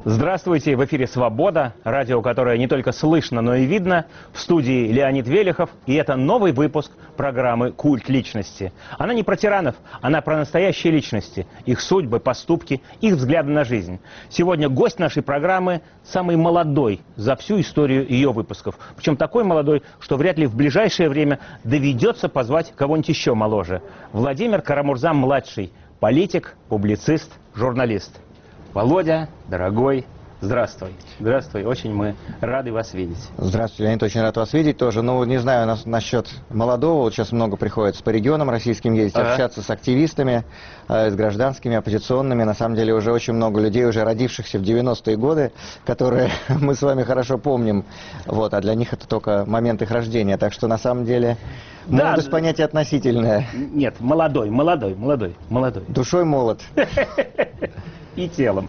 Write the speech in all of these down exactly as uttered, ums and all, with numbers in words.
Здравствуйте, в эфире «Свобода», радио, которое не только слышно, но и видно. В студии Леонид Велихов, и это новый выпуск программы «Культ личности». Она не про тиранов, она про настоящие личности, их судьбы, поступки, их взгляды на жизнь. Сегодня гость нашей программы самый молодой за всю историю ее выпусков. Причем такой молодой, что вряд ли в ближайшее время доведется позвать кого-нибудь еще моложе. Владимир Карамурза-младший, политик, публицист, журналист. Володя, дорогой, здравствуй. Здравствуй, очень мы рады вас видеть. Здравствуйте, Леонид, очень рад вас видеть тоже. Ну, не знаю нас, насчет молодого, вот сейчас много приходится по регионам российским ездить, ага. общаться с активистами, э, с гражданскими, оппозиционными. На самом деле уже очень много людей, уже родившихся в девяностые годы, которые мы с вами хорошо помним, вот, а для них это только момент их рождения. Так что на самом деле молодость да, понятие относительное. Нет, молодой, молодой, молодой, молодой. Душой молод. И телом.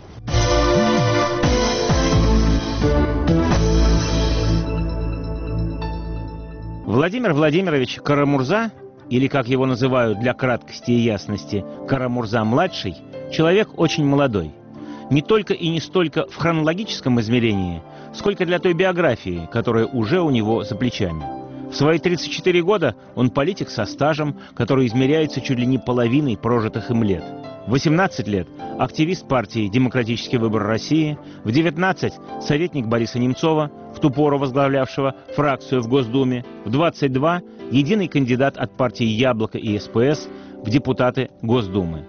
Владимир Владимирович Карамурза, или как его называют для краткости и ясности, Карамурза-младший, человек очень молодой. Не только и не столько в хронологическом измерении, сколько для той биографии, которая уже у него за плечами. В свои тридцать четыре года он политик со стажем, который измеряется чуть ли не половиной прожитых им лет. В восемнадцать лет – активист партии «Демократический выбор России», в девятнадцать – советник Бориса Немцова, в ту пору возглавлявшего фракцию в Госдуме, в двадцать два – единый кандидат от партии «Яблоко» и СПС в депутаты Госдумы.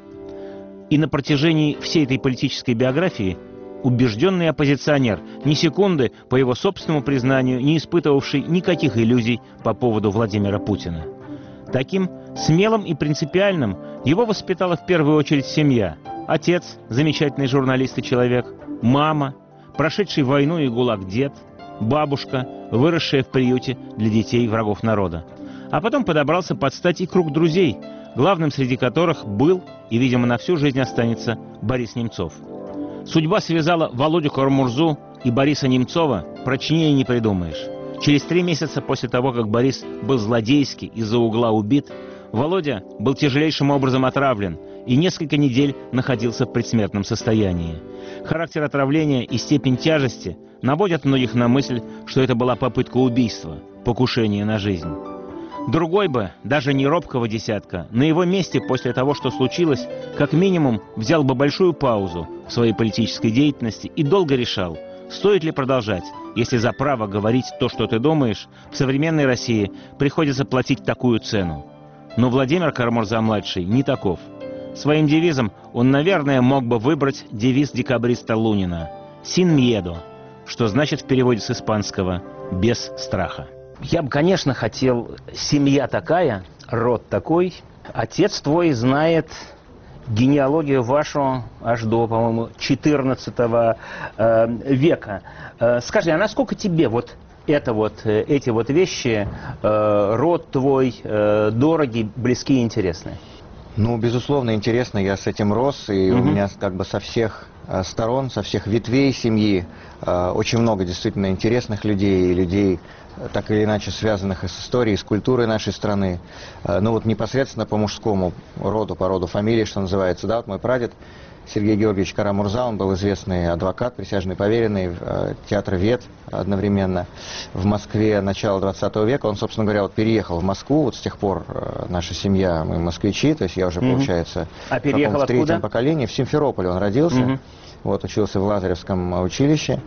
И на протяжении всей этой политической биографии убежденный оппозиционер, ни секунды, по его собственному признанию, не испытывавший никаких иллюзий по поводу Владимира Путина. Таким смелым и принципиальным его воспитала в первую очередь семья. Отец, замечательный журналист и человек, мама, прошедший войну и ГУЛАГ дед, бабушка, выросшая в приюте для детей врагов народа. А потом подобрался под стать и круг друзей, главным среди которых был и, видимо, на всю жизнь останется Борис Немцов. Судьба связала Володю Карамурзу и Бориса Немцова, прочнее не придумаешь. Через три месяца после того, как Борис был злодейски из-за угла убит, Володя был тяжелейшим образом отравлен и несколько недель находился в предсмертном состоянии. Характер отравления и степень тяжести наводят многих на мысль, что это была попытка убийства, покушение на жизнь. Другой бы, даже не робкого десятка, на его месте после того, что случилось, как минимум взял бы большую паузу в своей политической деятельности и долго решал, стоит ли продолжать, если за право говорить то, что ты думаешь, в современной России приходится платить такую цену. Но Владимир Карамурза-младший не таков. Своим девизом он, наверное, мог бы выбрать девиз декабриста Лунина «Sin miedo», что значит в переводе с испанского «без страха». Я бы, конечно, хотел, семья такая, род такой. Отец твой знает генеалогию вашу аж до, по-моему, четырнадцатого э, века. Э, скажи, а насколько тебе вот это вот, э, эти вот вещи, э, род твой, э, дороги, близки и интересны? Ну, безусловно, интересно. Я с этим рос, и угу. у меня как бы со всех э, сторон, со всех ветвей семьи э, очень много действительно интересных людей, и людей, так или иначе связанных и с историей, и с культурой нашей страны. Ну вот непосредственно по мужскому роду, по роду фамилии, что называется, да, вот мой прадед Сергей Георгиевич Карамурза, он был известный адвокат, присяжный поверенный, театровед одновременно в Москве начала двадцатого века. Он, собственно говоря, вот переехал в Москву, вот с тех пор наша семья, мы москвичи, то есть я уже, mm-hmm. получается, а переехал в третьем откуда? поколении, в Симферополе он родился, mm-hmm. вот, учился в Лазаревском училище,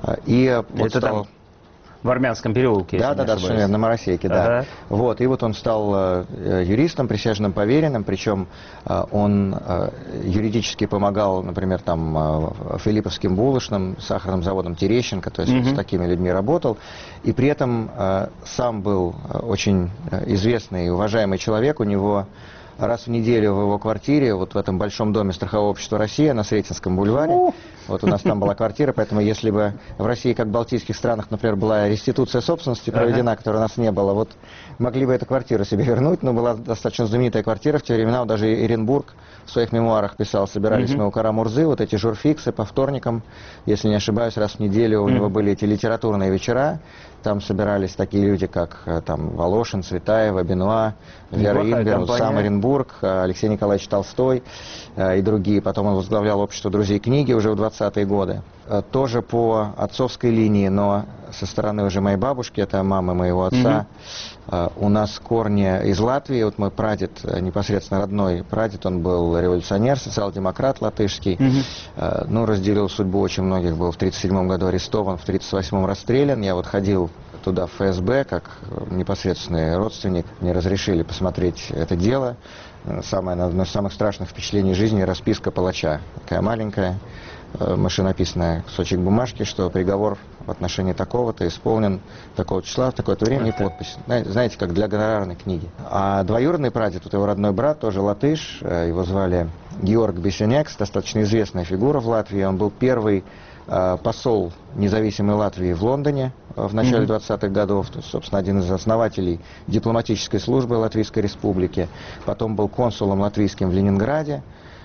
и вот это стал... Там... В Армянском переулке, да, да, да, совершенно на Моросейке, да. Ага. Вот, и вот он стал э, юристом, присяжным поверенным, причем э, он э, юридически помогал, например, там, э, Филипповским булочным, сахарным заводом Терещенко, то есть угу. вот с такими людьми работал, и при этом э, сам был очень известный и уважаемый человек, у него раз в неделю в его квартире, вот в этом большом доме Страхового общества «Россия» на Сретенском бульваре. Вот у нас там была квартира, поэтому если бы в России, как в балтийских странах, например, была реституция собственности проведена, которой у нас не было, вот могли бы эту квартиру себе вернуть, но была достаточно знаменитая квартира в те времена, вот даже Эренбург в своих мемуарах писал, собирались мы у Карамурзы, вот эти журфиксы по вторникам, если не ошибаюсь, раз в неделю у него были эти литературные вечера, там собирались такие люди, как там Волошин, Цветаева, Бенуа, Вера Инберг, сам Оренбург. Петербург, Алексей Николаевич Толстой и другие. Потом он возглавлял общество друзей книги уже в двадцатые годы. Тоже по отцовской линии, но со стороны уже моей бабушки, это мамы моего отца, mm-hmm. у нас корни из Латвии. Вот мой прадед, непосредственно родной прадед, он был революционер, социал-демократ латышский. Mm-hmm. Ну, разделил судьбу очень многих, был в тридцать седьмом году арестован, в тридцать восьмом расстрелян. Я вот ходил туда в эф эс бэ, как непосредственный родственник, мне разрешили посмотреть это дело. Самое, одно из самых страшных впечатлений жизни — расписка палача. Такая маленькая, машинописная кусочек бумажки, что приговор в отношении такого-то исполнен такого числа, в такое-то время, и подпись. Знаете, как для гонорарной книги. А двоюродный прадед, вот его родной брат, тоже латыш, его звали Георг Бесенекс, достаточно известная фигура в Латвии. Он был первый посол независимой Латвии в Лондоне в начале двадцатых годов, то есть, собственно, один из основателей дипломатической службы Латвийской Республики. Потом был консулом латвийским в Ленинграде.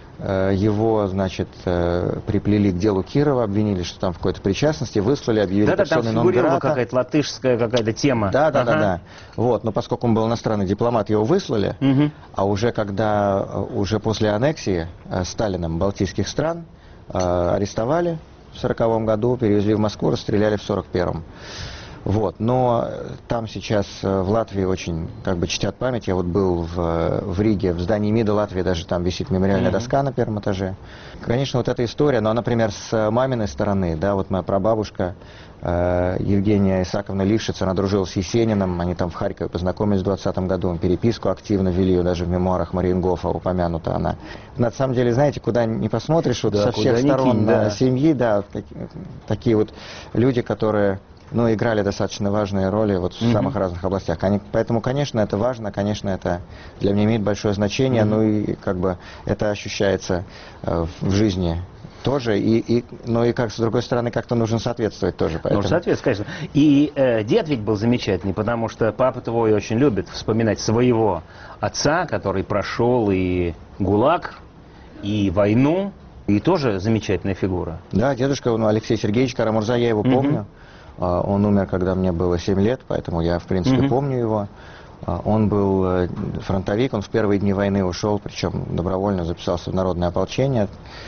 Его, значит, приплели к делу Кирова, обвинили, что там в какой-то причастности, выслали, объявили да, персоной нон грата. Да, там фигурировала какая-то латышская какая-то тема. Да, да, ага. да, да. Вот, но поскольку он был иностранный дипломат, его выслали, угу. а уже когда, уже после аннексии Сталином балтийских стран, арестовали в сороковом году, перевезли в Москву, расстреляли в сорок первом. Вот, но там сейчас в Латвии очень как бы чтят память. Я вот был в, в Риге, в здании МИДа Латвии, даже там висит мемориальная mm-hmm. доска на первом этаже. Конечно, вот эта история, но, например, с маминой стороны, да, вот моя прабабушка э, Евгения Исааковна Лившиц, она дружила с Есениным, они там в Харькове познакомились в двадцатом году, переписку активно вели, даже в мемуарах Мариенгофа упомянута она. На самом деле, знаете, куда ни посмотришь, вот да, со всех сторон кинь, да. семьи, да, такие, такие вот люди, которые... ну, играли достаточно важные роли вот в mm-hmm. самых разных областях. Они, поэтому, конечно, это важно, конечно, это для меня имеет большое значение, mm-hmm. ну и как бы это ощущается э, в жизни тоже, и, и, но и как с другой стороны как-то нужно соответствовать тоже. Поэтому... Нужно соответствовать, конечно. И э, дед ведь был замечательный, потому что папа твой очень любит вспоминать своего отца, который прошел и ГУЛАГ, и войну, и тоже замечательная фигура. Да, дедушка, ну, Алексей Сергеевич Карамурза, я его mm-hmm. помню. Он умер, когда мне было семь лет, поэтому я, в принципе, mm-hmm. помню его. Он был фронтовик, он в первые дни войны ушел, причем добровольно записался в народное ополчение.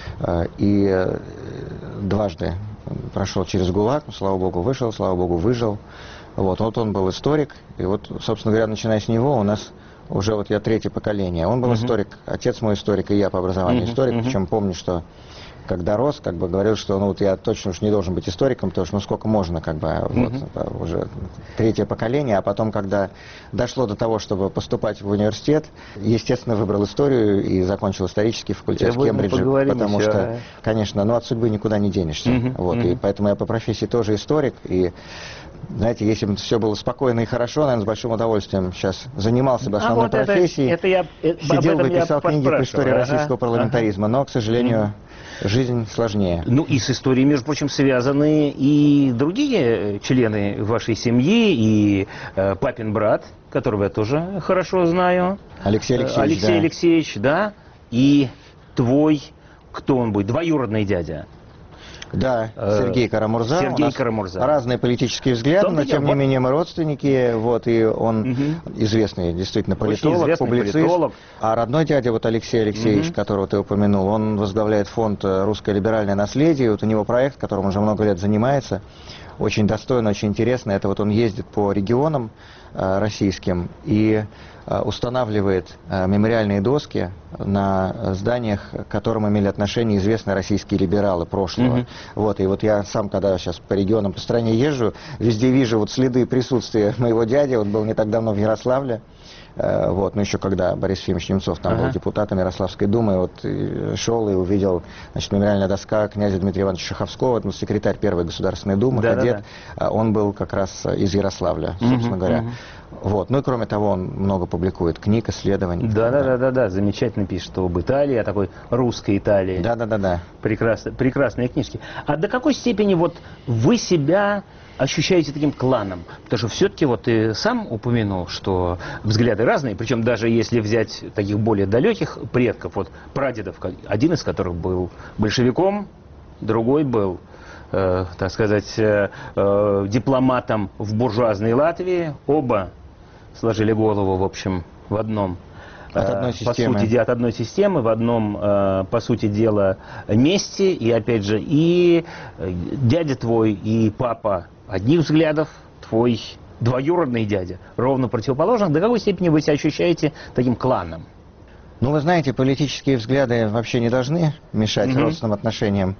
И дважды прошел через ГУЛАГ, слава богу, вышел, слава богу, выжил. Вот, вот он был историк, и вот, собственно говоря, начиная с него у нас уже вот я третье поколение. Он был mm-hmm. историк, отец мой историк, и я по образованию mm-hmm. историк, mm-hmm. причем помню, что когда рос, как бы говорил, что ну вот я точно уж не должен быть историком, потому что ну сколько можно, как бы, mm-hmm. вот, уже третье поколение, а потом, когда дошло до того, чтобы поступать в университет, естественно, выбрал историю и закончил исторический факультет в Кембридже, потому еще, что, а? конечно, ну от судьбы никуда не денешься, mm-hmm. вот, mm-hmm. и поэтому я по профессии тоже историк, и знаете, если бы все было спокойно и хорошо, наверное, с большим удовольствием сейчас занимался бы основной а вот профессией, это, это я, это, сидел бы и писал книги по истории ага, российского парламентаризма, ага. но, к сожалению, mm-hmm. жизнь сложнее. Ну и с историей, между прочим, связаны и другие члены вашей семьи, и э, папин брат, которого я тоже хорошо знаю. Алексей Алексеевич, Алексей да. Алексеевич, да, и твой, кто он будет, двоюродный дядя. Да, Сергей Карамурза. Сергей Карамурза. Разные политические взгляды, но тем не вот... менее мы родственники. Вот, и он угу. известный действительно политолог, публицист. Политолог. А родной дядя, вот Алексей Алексеевич, угу. которого ты упомянул, он возглавляет фонд «Русское либеральное наследие». Вот у него проект, которым уже много лет занимается. Очень достойно, очень интересно. Это вот он ездит по регионам э, российским и э, устанавливает э, мемориальные доски на зданиях, к которым имели отношение известные российские либералы прошлого. Mm-hmm. Вот, и вот я сам, когда сейчас по регионам, по стране езжу, везде вижу вот следы присутствия моего дяди. Вот был не так давно в Ярославле. Вот, но еще когда Борис Ефимович Немцов там ага. был депутатом Ярославской думы, вот и шел и увидел, значит, мемориальная доска князя Дмитрия Ивановича Шаховского, это секретарь Первой Государственной Думы, да, кадет, да, да. Он был как раз из Ярославля, собственно угу, говоря. Угу. Вот, ну и кроме того, он много публикует книг, исследований. Да, да, да, да, да, замечательно пишет об Италии, о такой русской Италии. Да, да, да, да. Прекрасно, прекрасные книжки. А до какой степени вот вы себя ощущаете таким кланом? Потому что все-таки вот ты сам упомянул, что взгляды разные, причем даже если взять таких более далеких предков, вот прадедов, один из которых был большевиком, другой был, э, так сказать, э, э, дипломатом в буржуазной Латвии, оба сложили голову, в общем, в одном от одной системы. По сути дела, от одной системы, в одном, по сути дела, месте. И опять же, и дядя твой, и папа одних взглядов, твой двоюродный дядя ровно противоположных. До какой степени вы себя ощущаете таким кланом? Ну, вы знаете, политические взгляды вообще не должны мешать mm-hmm. родственным отношениям.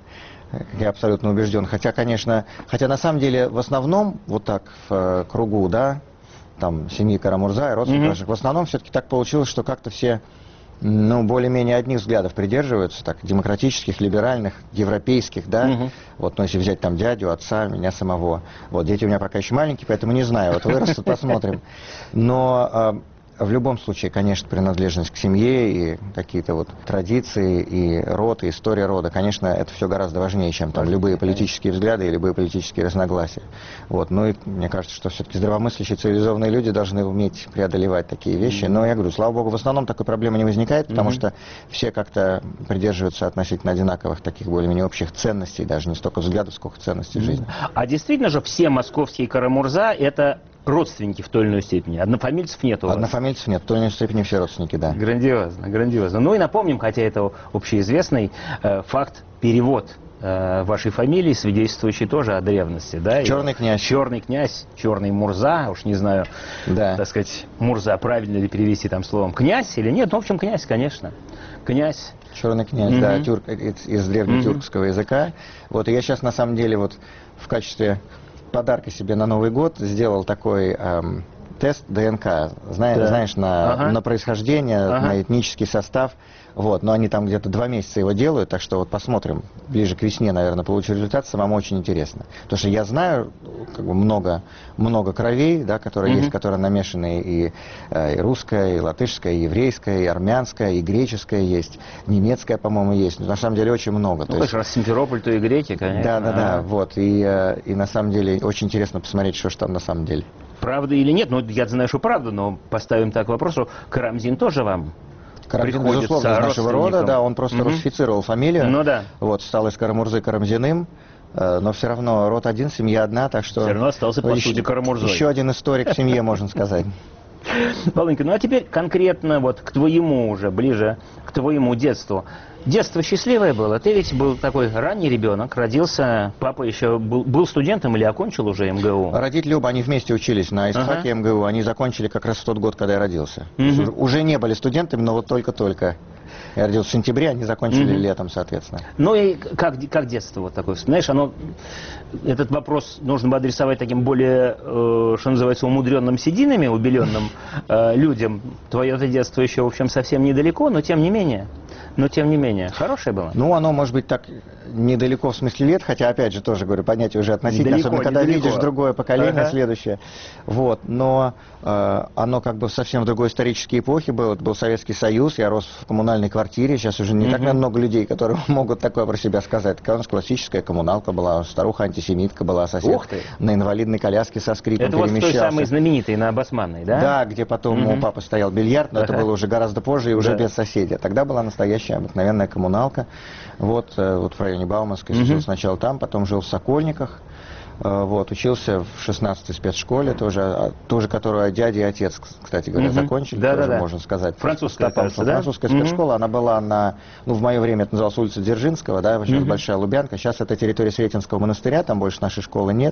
Я абсолютно убежден. Хотя, конечно, хотя на самом деле в основном, вот так в э, кругу, да, там, семьи Карамурза и родственников, mm-hmm. в основном все-таки так получилось, что как-то все, ну, более-менее одних взглядов придерживаются, так, демократических, либеральных, европейских, да. Mm-hmm. Вот, ну, если взять там дядю, отца, меня самого. Вот, дети у меня пока еще маленькие, поэтому не знаю, вот вырастут, посмотрим. Но... Э, В любом случае, конечно, принадлежность к семье и какие-то вот традиции, и род, и история рода, конечно, это все гораздо важнее, чем там любые политические взгляды и любые политические разногласия. Вот. Ну и мне кажется, что все-таки здравомыслящие, цивилизованные люди должны уметь преодолевать такие вещи. Но я говорю, слава богу, в основном такой проблемы не возникает, потому mm-hmm. что все как-то придерживаются относительно одинаковых таких более-менее общих ценностей, даже не столько взглядов, сколько ценностей mm-hmm. жизни. А действительно же все московские Карамурза — это родственники в той или иной степени? Однофамильцев нет у вас? Однофамильцев нет, в той или иной степени все родственники, да. Грандиозно, грандиозно. Ну и напомним, хотя это общеизвестный э, факт, перевод э, вашей фамилии, свидетельствующий тоже о древности, да? Черный князь. Черный князь, черный Мурза, уж не знаю, да. так сказать, Мурза, правильно ли перевести там словом князь или нет, ну, в общем, князь, конечно, князь. Черный князь, mm-hmm. да, тюрк, из, из древнетюркского mm-hmm. языка. Вот, и я сейчас, на самом деле, вот в качестве подарка себе на Новый год сделал такой эм, тест ДНК, знаешь, да. знаешь на, ага. на происхождение, ага. на этнический состав. Вот, но они там где-то два месяца его делают, так что вот посмотрим, ближе к весне, наверное, получу результат, самому очень интересно. Потому что я знаю как бы много, много кровей, да, которые mm-hmm. есть, которые намешаны и, и русская, и латышская, и еврейская, и армянская, и греческая есть, немецкая, по-моему, есть. Но на самом деле очень много. Ну, то есть, раз Симферополь, то и греки, конечно. Да, да, да, вот. И, и на самом деле очень интересно посмотреть, что же там на самом деле. Правда или нет? Ну, я знаю, что правда, но поставим так вопрос, что Карамзин тоже вам Карамзин, безусловно, из нашего рода, да, он просто угу. русифицировал фамилию, ну, да. вот, стал из Карамурзы Карамзиным, э, но все равно род один, семья одна, так что... Все равно остался, по еще, сути, Карамурзой. Еще один историк в семье, можно сказать. Володенька, ну а теперь конкретно вот к твоему уже, ближе к твоему детству. Детство счастливое было? Ты ведь был такой ранний ребенок, родился, папа еще был, был студентом или окончил уже МГУ? Родители оба, они вместе учились на ИСТФАКе ага. МГУ, они закончили как раз в тот год, когда я родился. Угу. Уже не были студентами, но вот только-только. Я родился в сентябре, они закончили угу. летом, соответственно. Ну и как, как детство вот такое? Знаешь, оно, этот вопрос нужно бы адресовать таким более, э, что называется, умудренным сединами, убеленным э, людям. Твое-то детство еще, в общем, совсем недалеко, но тем не менее. Но тем не менее, хорошее было? Ну, оно может быть так недалеко в смысле лет, хотя, опять же, тоже, говорю, понятие уже относительно, далеко, особенно когда недалеко. Видишь другое поколение, ага. следующее. Вот, но э, оно как бы совсем в другой исторической эпохе было. Это был Советский Союз, я рос в коммунальной квартире, сейчас уже не mm-hmm. так наверное, много людей, которые могут такое про себя сказать. Такая у нас классическая коммуналка была, старуха-антисемитка была, сосед Ух ты. На инвалидной коляске со скрипом это перемещался. Это вот той самой знаменитой, на Басманной, да? Да, где потом mm-hmm. у папы стоял бильярд, но ага. это было уже гораздо позже и уже да. без соседей. Тогда была настоящая обыкновенная коммуналка. Вот, вот в районе Бауманской mm-hmm. жил сначала там, потом жил в Сокольниках. Вот, учился в шестнадцатой спецшколе, тоже, тоже которую дядя и отец, кстати говоря, mm-hmm. закончили, да, тоже да, да. можно сказать. Французская, кажется, да? Французская mm-hmm. спецшкола, она была на, ну, в мое время это называлась улица Дзержинского, да, сейчас mm-hmm. Большая Лубянка, сейчас это территория Сретенского монастыря, там больше нашей школы нет,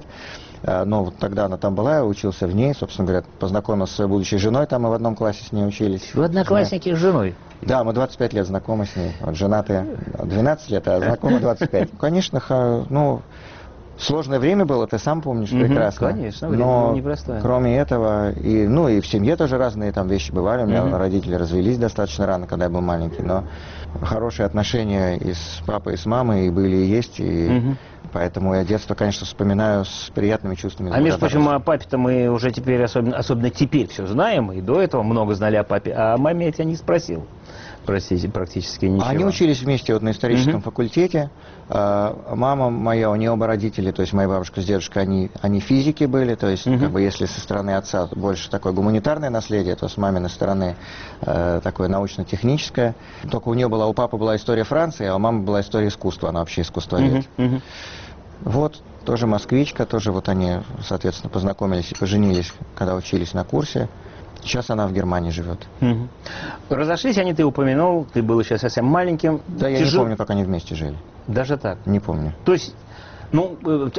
но вот тогда она там была, я учился в ней, собственно говоря, познакомился с своей будущей женой, там мы в одном классе с ней учились. Вы одноклассники с женой? Да, мы двадцать пять лет знакомы с ней, вот, женатые двенадцать лет, а знакомы двадцать пять. Конечно, ну... Сложное время было, ты сам помнишь mm-hmm, прекрасно. Конечно, но непростое. Кроме этого, и, ну и в семье тоже разные там вещи бывали. У меня mm-hmm. родители развелись достаточно рано, когда я был маленький, но хорошие отношения и с папой, и с мамой и были, и есть. И mm-hmm. поэтому я детство, конечно, вспоминаю с приятными чувствами. А между прочим, о папе-то мы уже теперь, особенно, особенно теперь все знаем, и до этого много знали о папе. А о маме я тебя не спросил. Простите, практически ничего. Они учились вместе вот на историческом mm-hmm. факультете. А, мама моя, у нее оба родители, то есть моя бабушка с дедушкой, они, они физики были, то есть mm-hmm. как бы если со стороны отца больше такое гуманитарное наследие, то с маминой стороны э, такое научно-техническое. Только у нее была, у папы была история Франции, а у мамы была история искусства, она вообще искусствовед. Mm-hmm. Mm-hmm. Вот, тоже москвичка, тоже вот они, соответственно, познакомились и поженились, когда учились на курсе. Сейчас она в Германии живет. Угу. Разошлись они, ты упомянул, ты был еще совсем маленьким. Да, я ты не жил... помню, как они вместе жили. Даже так? Не помню. То есть, ну,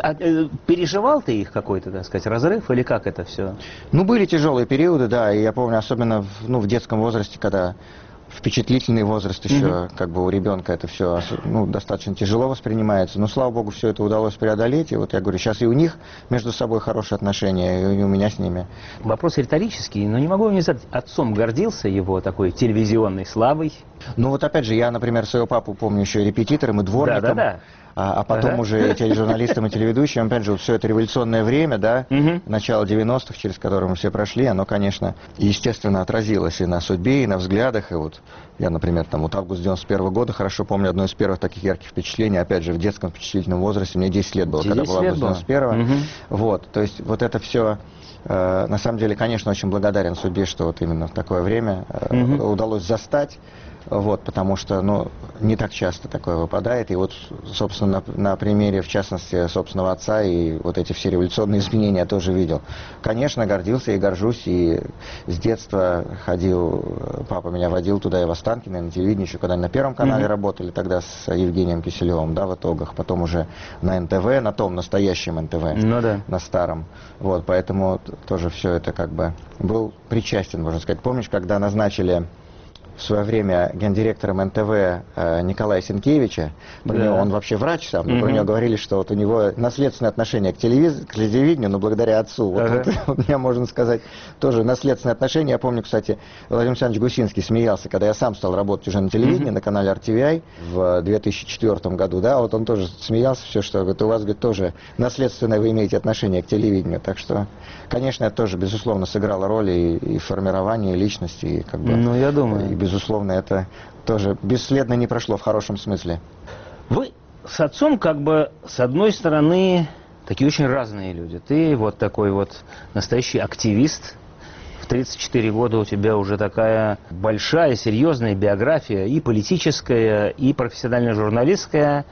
переживал ты их какой-то, так сказать, разрыв, или как это все? Ну, были тяжелые периоды, да, и я помню, особенно в, ну, в детском возрасте, когда впечатлительный возраст еще, mm-hmm. как бы у ребенка это все, ну, достаточно тяжело воспринимается, но, слава богу, все это удалось преодолеть, и вот я говорю, сейчас и у них между собой хорошие отношения, и у меня с ними. Вопрос риторический, но не могу не задать, отцом гордился его такой телевизионной славой? Ну, вот опять же, я, например, своего папу помню еще и репетитором, и дворником. Да, да, да. А, а потом ага. уже и тележурналистом, и телеведущим, опять же, вот все это революционное время, да, угу. начало девяностых, через которое мы все прошли, оно, конечно, естественно, отразилось и на судьбе, и на взглядах, и вот я, например, там, вот август девяносто первого года, хорошо помню одно из первых таких ярких впечатлений, опять же, в детском впечатлительном возрасте, мне десять лет было, когда был август девяносто первого, угу. вот, то есть вот это все, э, на самом деле, конечно, очень благодарен судьбе, что вот именно в такое время э, угу. удалось застать. Вот, потому что, ну, не так часто такое выпадает. И вот, собственно, на, на примере, в частности, собственного отца и вот эти все революционные изменения я тоже видел. Конечно, гордился и горжусь. И с детства ходил, папа меня водил туда и в Останкино, и на телевидении, еще когда на Первом канале mm-hmm. работали, тогда с Евгением Киселевым, да, в итогах. Потом уже на эн тэ вэ, на том настоящем эн тэ вэ, ну, да. на старом. Вот, поэтому тоже все это как бы был причастен, можно сказать. Помнишь, когда назначили в свое время гендиректором эн тэ вэ э, Николая Сенкевича, про да. него, он вообще врач сам, но mm-hmm. про него говорили, что вот у него наследственное отношение к, телевиз... к телевидению, но благодаря отцу. Вот, uh-huh. вот, вот у меня, можно сказать, тоже наследственное отношение. Я помню, кстати, Владимир Александрович Гусинский смеялся, когда я сам стал работать уже на телевидении, mm-hmm. на канале эр ти ви ай в две тысячи четвёртом году, да, вот он тоже смеялся все, что говорит, у вас, говорит, тоже наследственное вы имеете отношение к телевидению. Так что, конечно, это тоже, безусловно, сыграло роль и, и в формировании личности, и как бы... Ну, я думаю. И, безусловно, это тоже бесследно не прошло в хорошем смысле. Вы с отцом, как бы, с одной стороны, такие очень разные люди. Ты вот такой вот настоящий активист. В тридцать четыре года у тебя уже такая большая, серьезная биография, и политическая, и профессионально-журналистская.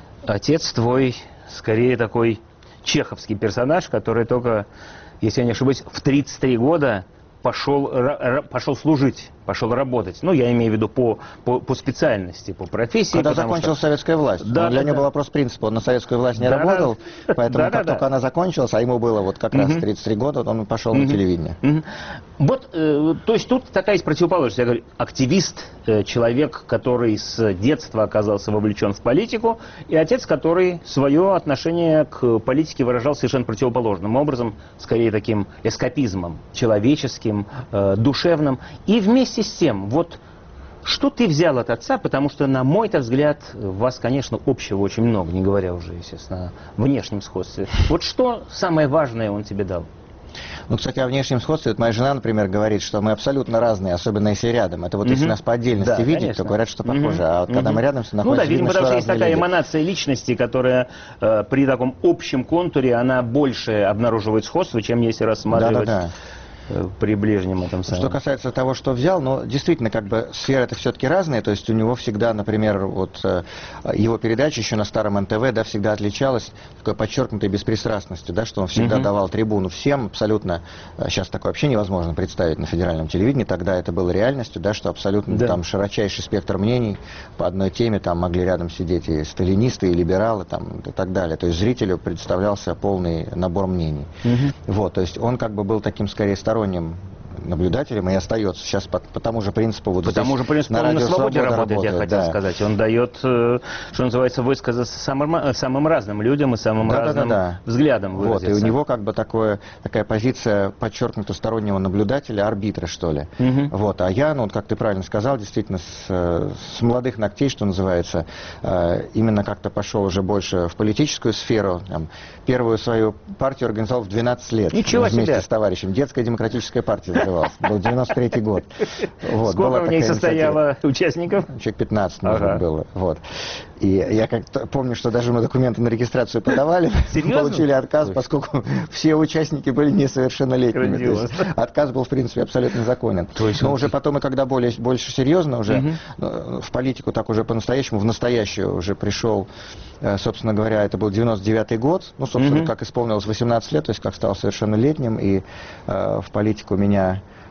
Отец твой, скорее, такой чеховский персонаж, который только, если я не ошибаюсь, в тридцать три года пошел, пошел служить, пошел работать. Ну, я имею в виду по, по, по специальности, по профессии. Когда закончилась что... советская власть. Да, для да, него да. был вопрос принципа. Он на советскую власть не да, работал, да. поэтому да, как да, только да. она закончилась, а ему было вот как раз угу. тридцать три года, он пошел угу. на телевидение. Угу. Вот, э, то есть тут такая есть противоположность. Я говорю, активист, э, человек, который с детства оказался вовлечен в политику, и отец, который свое отношение к политике выражал совершенно противоположным образом, скорее таким эскапизмом, человеческим, э, душевным. И вместе с тем, вот что ты взял от отца, потому что, на мой-то взгляд, вас, конечно, общего очень много, не говоря уже, естественно, о внешнем сходстве. Вот что самое важное он тебе дал? Ну, кстати, о внешнем сходстве, вот моя жена, например, говорит, что мы абсолютно разные, особенно если рядом. Это вот mm-hmm. если нас по отдельности да, видеть, конечно. То говорят, что похоже, mm-hmm. а вот когда mm-hmm. мы рядом все находимся, ну да, видимо, видно, потому что что есть такая люди. Эманация личности, которая э, при таком общем контуре, она больше обнаруживает сходство, чем если рассматривать... Да, да, да. при ближнем этом самом. Что касается того, что взял, ну, действительно, как бы сферы это все-таки разные, то есть у него всегда, например, вот его передача еще на старом эн тэ вэ, да, всегда отличалась такой подчеркнутой беспристрастностью, да, что он всегда mm-hmm. давал трибуну всем, абсолютно, сейчас такое вообще невозможно представить на федеральном телевидении, тогда это было реальностью, да, что абсолютно да. там широчайший спектр мнений по одной теме, там могли рядом сидеть и сталинисты, и либералы, там, и так далее, то есть зрителю представлялся полный набор мнений. Mm-hmm. Вот, то есть он как бы был таким, скорее, сторонним наблюдателем и остается сейчас по, по тому же принципу. Вот по тому же принципу на, на свободе работает, работает, я хотел да. сказать. Он дает, что называется, высказаться самым, самым разным людям и самым да, разным да, да, да. взглядам выразиться. Вот, и у него как бы такое, такая позиция подчеркнуто стороннего наблюдателя, арбитра, что ли. Угу. Вот, а я, ну, вот, как ты правильно сказал, действительно, с, с молодых ногтей, что называется, именно как-то пошел уже больше в политическую сферу. Там, первую свою партию организовал в двенадцать лет. Ничего вместе себе. с товарищем. Детская демократическая партия называлась. Был девяносто третий год. Вот, сколько в ней состояло инициатива. Участников? Человек пятнадцать, может ага. быть, было. Вот. И я как помню, что даже мы документы на регистрацию подавали, получили отказ, поскольку все участники были несовершеннолетними. То есть отказ был, в принципе, абсолютно законен. То есть Но он... уже потом, и когда более, больше серьезно, уже угу. в политику так уже по-настоящему, в настоящую уже пришел, собственно говоря, это был девяносто девятый год, ну, собственно, угу. как исполнилось восемнадцать лет, то есть как стал совершеннолетним, и э, в политику меня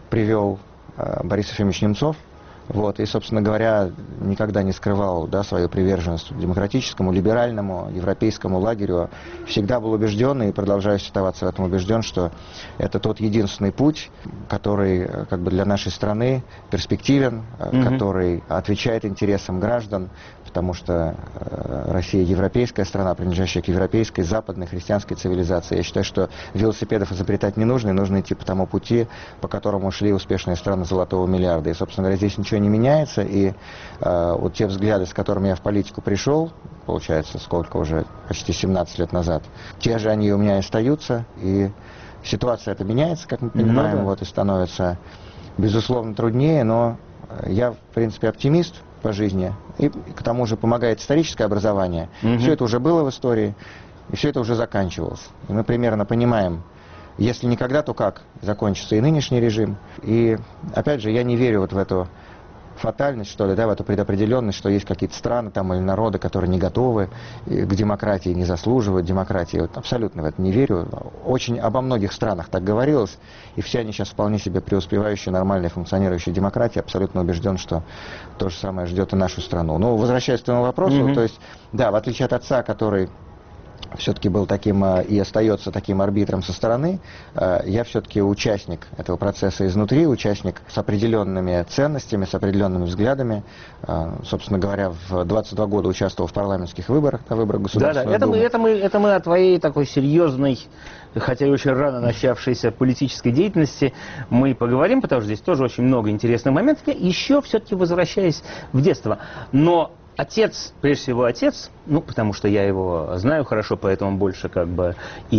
привел Борис Ефимович Немцов. Вот, и, собственно говоря, никогда не скрывал, да, свою приверженность демократическому, либеральному, европейскому лагерю. Всегда был убежден и продолжаю оставаться в этом убежден, что это тот единственный путь, который как бы для нашей страны перспективен, mm-hmm. который отвечает интересам граждан, потому что Россия европейская страна, принадлежащая к европейской, западной, христианской цивилизации. Я считаю, что велосипедов изобретать не нужно, и нужно идти по тому пути, по которому шли успешные страны золотого миллиарда. И, собственно говоря, здесь ничего не меняется, и э, вот те взгляды, с которыми я в политику пришел, получается, сколько уже, почти семнадцать лет назад, те же они у меня и остаются, и ситуация это меняется, как мы понимаем, ну, да. вот, и становится, безусловно, труднее, но я, в принципе, оптимист по жизни, и к тому же помогает историческое образование. Mm-hmm. Все это уже было в истории, и все это уже заканчивалось. И мы примерно понимаем, если никогда, то как закончится и нынешний режим. И, опять же, я не верю вот в эту фатальность, что ли, да, в эту предопределенность, что есть какие-то страны там или народы, которые не готовы к демократии, не заслуживают демократии. Вот абсолютно в это не верю. Очень обо многих странах так говорилось, и все они сейчас вполне себе преуспевающие, нормальные, функционирующие демократии. Абсолютно убежден, что то же самое ждет и нашу страну. Но возвращаясь к твоему вопросу, mm-hmm. то есть, да, в отличие от отца, который все-таки был таким и остается таким арбитром со стороны, я все-таки участник этого процесса изнутри, участник с определенными ценностями, с определенными взглядами. Собственно говоря, в двадцать два года участвовал в парламентских выборах, на выборах Государственной Думы. Да, да, это мы, это мы о твоей такой серьезной, хотя и очень рано начавшейся политической деятельности мы поговорим, потому что здесь тоже очень много интересных моментов. Еще все-таки возвращаясь в детство. Но отец, прежде всего отец, ну, потому что я его знаю хорошо, поэтому больше как бы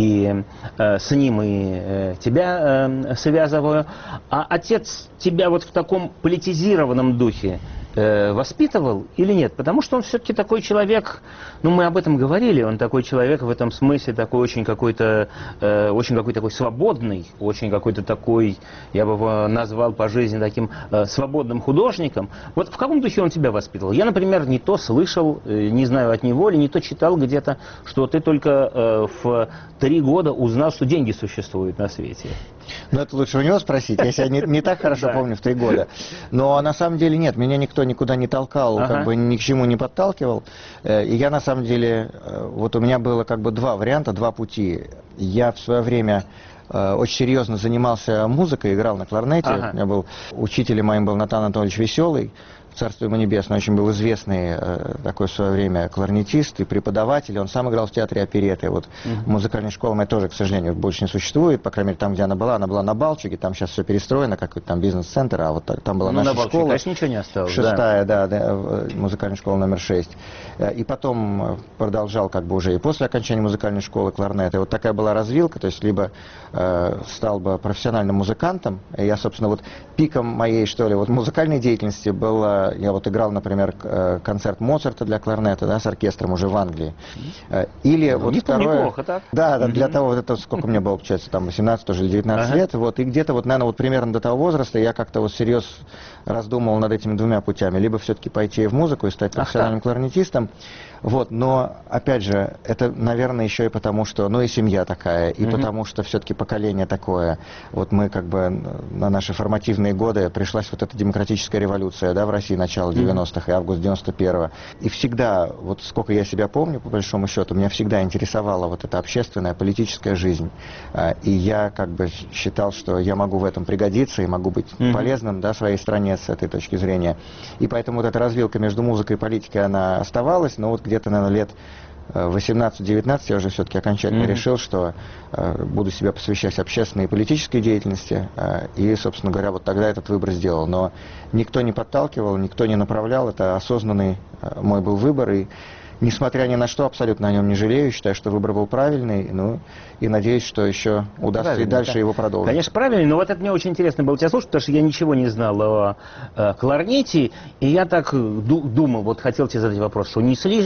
и э, с ним и э, тебя э, связываю. А отец тебя вот в таком политизированном духе э, воспитывал или нет? Потому что он все-таки такой человек, ну, мы об этом говорили, он такой человек в этом смысле, такой очень какой-то, э, очень какой-то такой свободный, очень какой-то такой, я бы его назвал по жизни таким э, свободным художником. Вот в каком духе он тебя воспитывал? Я, например, не то слышал, э, не знаю от него, или не то читал где-то, что ты только э, в три года узнал, что деньги существуют на свете. Ну, это лучше у него спросить, я себя не, не так хорошо помню в три года. Но на самом деле нет, меня никто никуда не толкал, ага. как бы ни к чему не подталкивал. И я на самом деле, вот у меня было как бы два варианта, два пути. Я в свое время очень серьезно занимался музыкой, играл на кларнете. Ага. У меня был учителем моим был Натан Анатольевич Веселый. Царство ему небесное, очень был известный э, такой в свое время кларнетист и преподаватель. Он сам играл в театре оперетты. Вот uh-huh. музыкальная школа моя тоже, к сожалению, больше не существует. По крайней мере, там, где она была, она была на Балчуге. Там сейчас все перестроено, какой-то там бизнес-центр. А вот там была ну, наша на школа. Конечно, ничего не осталось. Шестая, да, да, да, музыкальная школа номер шесть. И потом продолжал как бы уже и после окончания музыкальной школы кларнет. И вот такая была развилка. То есть либо э, стал бы профессиональным музыкантом. И я, собственно, вот пиком моей, что ли, вот музыкальной деятельности было. Я вот играл, например, концерт Моцарта для кларнета, да, с оркестром уже в Англии. Или ну, вот не второе... Неплохо, так? Да, да, для mm-hmm. того, вот это сколько мне было, получается, там восемнадцать тоже или девятнадцать ага. лет, вот, и где-то вот, наверное, вот примерно до того возраста я как-то вот всерьез раздумывал над этими двумя путями. Либо все-таки пойти в музыку и стать профессиональным Ах, кларнетистом, вот, но, опять же, это, наверное, еще и потому, что, ну, и семья такая, и mm-hmm. потому, что все-таки поколение такое. Вот мы, как бы, на наши формативные годы пришлась вот эта демократическая революция, да, в России, начало девяностых и август девяносто первого. И всегда, вот сколько я себя помню, по большому счету, меня всегда интересовала вот эта общественная, политическая жизнь. И я, как бы, считал, что я могу в этом пригодиться и могу быть mm-hmm. полезным, да, своей стране с этой точки зрения. И поэтому вот эта развилка между музыкой и политикой, она оставалась, но вот где-то, наверное, лет восемнадцать-девятнадцать я уже все-таки окончательно mm-hmm. решил, что э, буду себя посвящать общественной и политической деятельности, э, и, собственно говоря, вот тогда этот выбор сделал. Но никто не подталкивал, никто не направлял, это осознанный э, мой был выбор, и несмотря ни на что, абсолютно о нем не жалею, считаю, что выбор был правильный, ну, и надеюсь, что еще удастся правильно, и дальше да. его продолжить. Конечно, правильно, но вот это мне очень интересно было тебя слушать, потому что я ничего не знал о, о кларнете, и я так ду- думал, вот хотел тебе задать вопрос, что не слишком...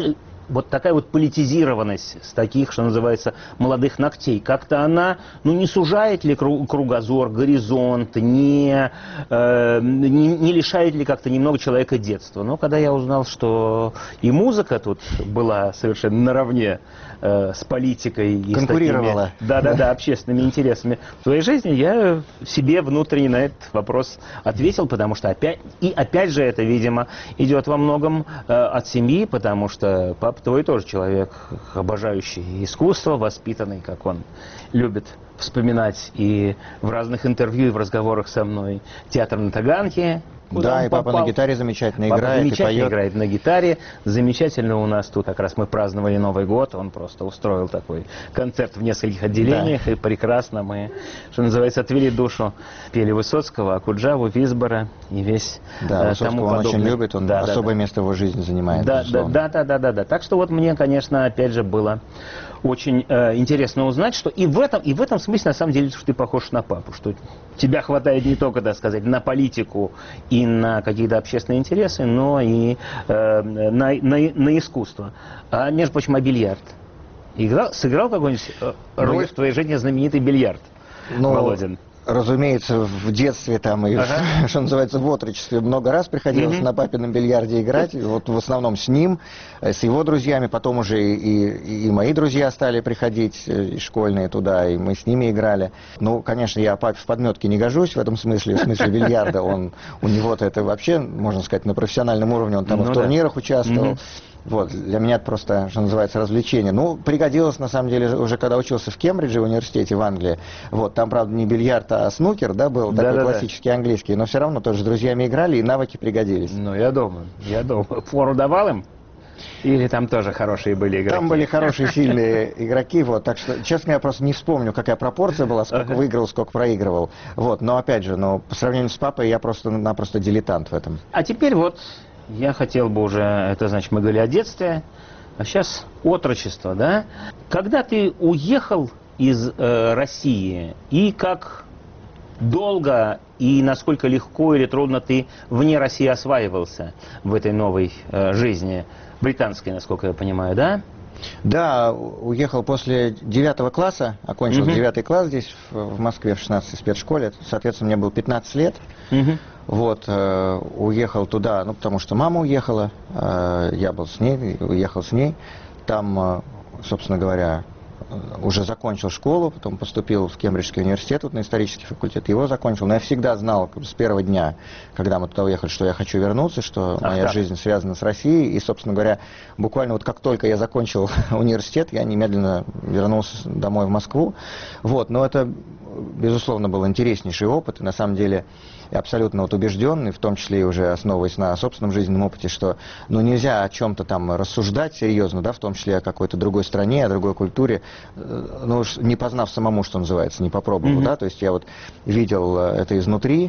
вот такая вот политизированность с таких, что называется, молодых ногтей, как-то она, ну, не сужает ли кругозор, горизонт, не, э, не, не лишает ли как-то немного человека детства? Но когда я узнал, что и музыка тут была совершенно наравне э, с политикой и конкурировала. Да-да-да, общественными интересами в своей жизни, я себе внутренне на этот вопрос ответил, потому что опять, и опять же это, видимо, идет во многом э, от семьи, потому что папа твой тоже человек, обожающий искусство, воспитанный, как он любит вспоминать и в разных интервью, и в разговорах со мной, театр на Таганке. Да, и папа на гитаре замечательно папа играет замечательно и поет. играет на гитаре. Замечательно у нас тут как раз мы праздновали Новый год. Он просто устроил такой концерт в нескольких отделениях. Да. И прекрасно мы, что называется, отвели душу. Пели Высоцкого, Акуджаву, Висбора и весь да, э, тому он подобное. очень любит, он да, особое да, место в его жизни занимает. Да, да, да, да, да, да, да. Так что вот мне, конечно, опять же было очень э, интересно узнать, что и в этом, и в этом смысле, на самом деле, что ты похож на папу, что тебя хватает не только, так сказать, на политику и на какие-то общественные интересы, но и э, на, на, на искусство. А, между прочим, а бильярд? Играл, сыграл какую-нибудь роль ну, в твоей жизни знаменитый бильярд, ну, Володин? Разумеется, в детстве там и, ага. что называется, в отрочестве много раз приходилось mm-hmm. на папином бильярде играть. Вот в основном с ним, с его друзьями. Потом уже и, и, и мои друзья стали приходить, и школьные туда, и мы с ними играли. Ну, конечно, я папе в подметке не гожусь в этом смысле, в смысле бильярда. Он, у него-то это вообще, можно сказать, на профессиональном уровне. Он там ну, и в турнирах да. участвовал. Mm-hmm. Вот, для меня это просто, что называется, развлечение. Ну, пригодилось, на самом деле, уже когда учился в Кембридже, в университете в Англии. Вот, там, правда, не бильярд, а снукер, да, был, да, такой да, классический да. английский. Но все равно тоже с друзьями играли, и навыки пригодились. Ну, я думаю, я думаю. Фору давал им? Или там тоже хорошие были игроки? Там были хорошие, сильные игроки, вот, так что, честно, я просто не вспомню, какая пропорция была, сколько ага. выиграл, сколько проигрывал. Вот, но, опять же, ну, по сравнению с папой, я просто-напросто дилетант в этом. А теперь вот... Я хотел бы уже, это значит, мы говорили о детстве, а сейчас отрочество, да? Когда ты уехал из э, России, и как долго и насколько легко или трудно ты вне России осваивался в этой новой э, жизни, британской, насколько я понимаю, да? Да, уехал после девятого класса, окончил девятый uh-huh. класс здесь, в, в Москве, в шестнадцатой спецшколе. Соответственно, мне было пятнадцать лет. Uh-huh. Вот, э, уехал туда, ну, потому что мама уехала, э, я был с ней, уехал с ней. Там, э, собственно говоря, уже закончил школу, потом поступил в Кембриджский университет, вот, на исторический факультет, его закончил. Но я всегда знал с первого дня, когда мы туда уехали, что я хочу вернуться, что Ах, моя да. жизнь связана с Россией. И, собственно говоря, буквально вот как только я закончил университет, я немедленно вернулся домой в Москву. Вот, но это, безусловно, был интереснейший опыт. И на самом деле я абсолютно вот убежденный, в том числе и уже основываясь на собственном жизненном опыте, что ну, нельзя о чем-то там рассуждать серьезно, да, в том числе о какой-то другой стране, о другой культуре, ну, не познав самому, что называется, не попробовав, mm-hmm. да, то есть я вот видел это изнутри,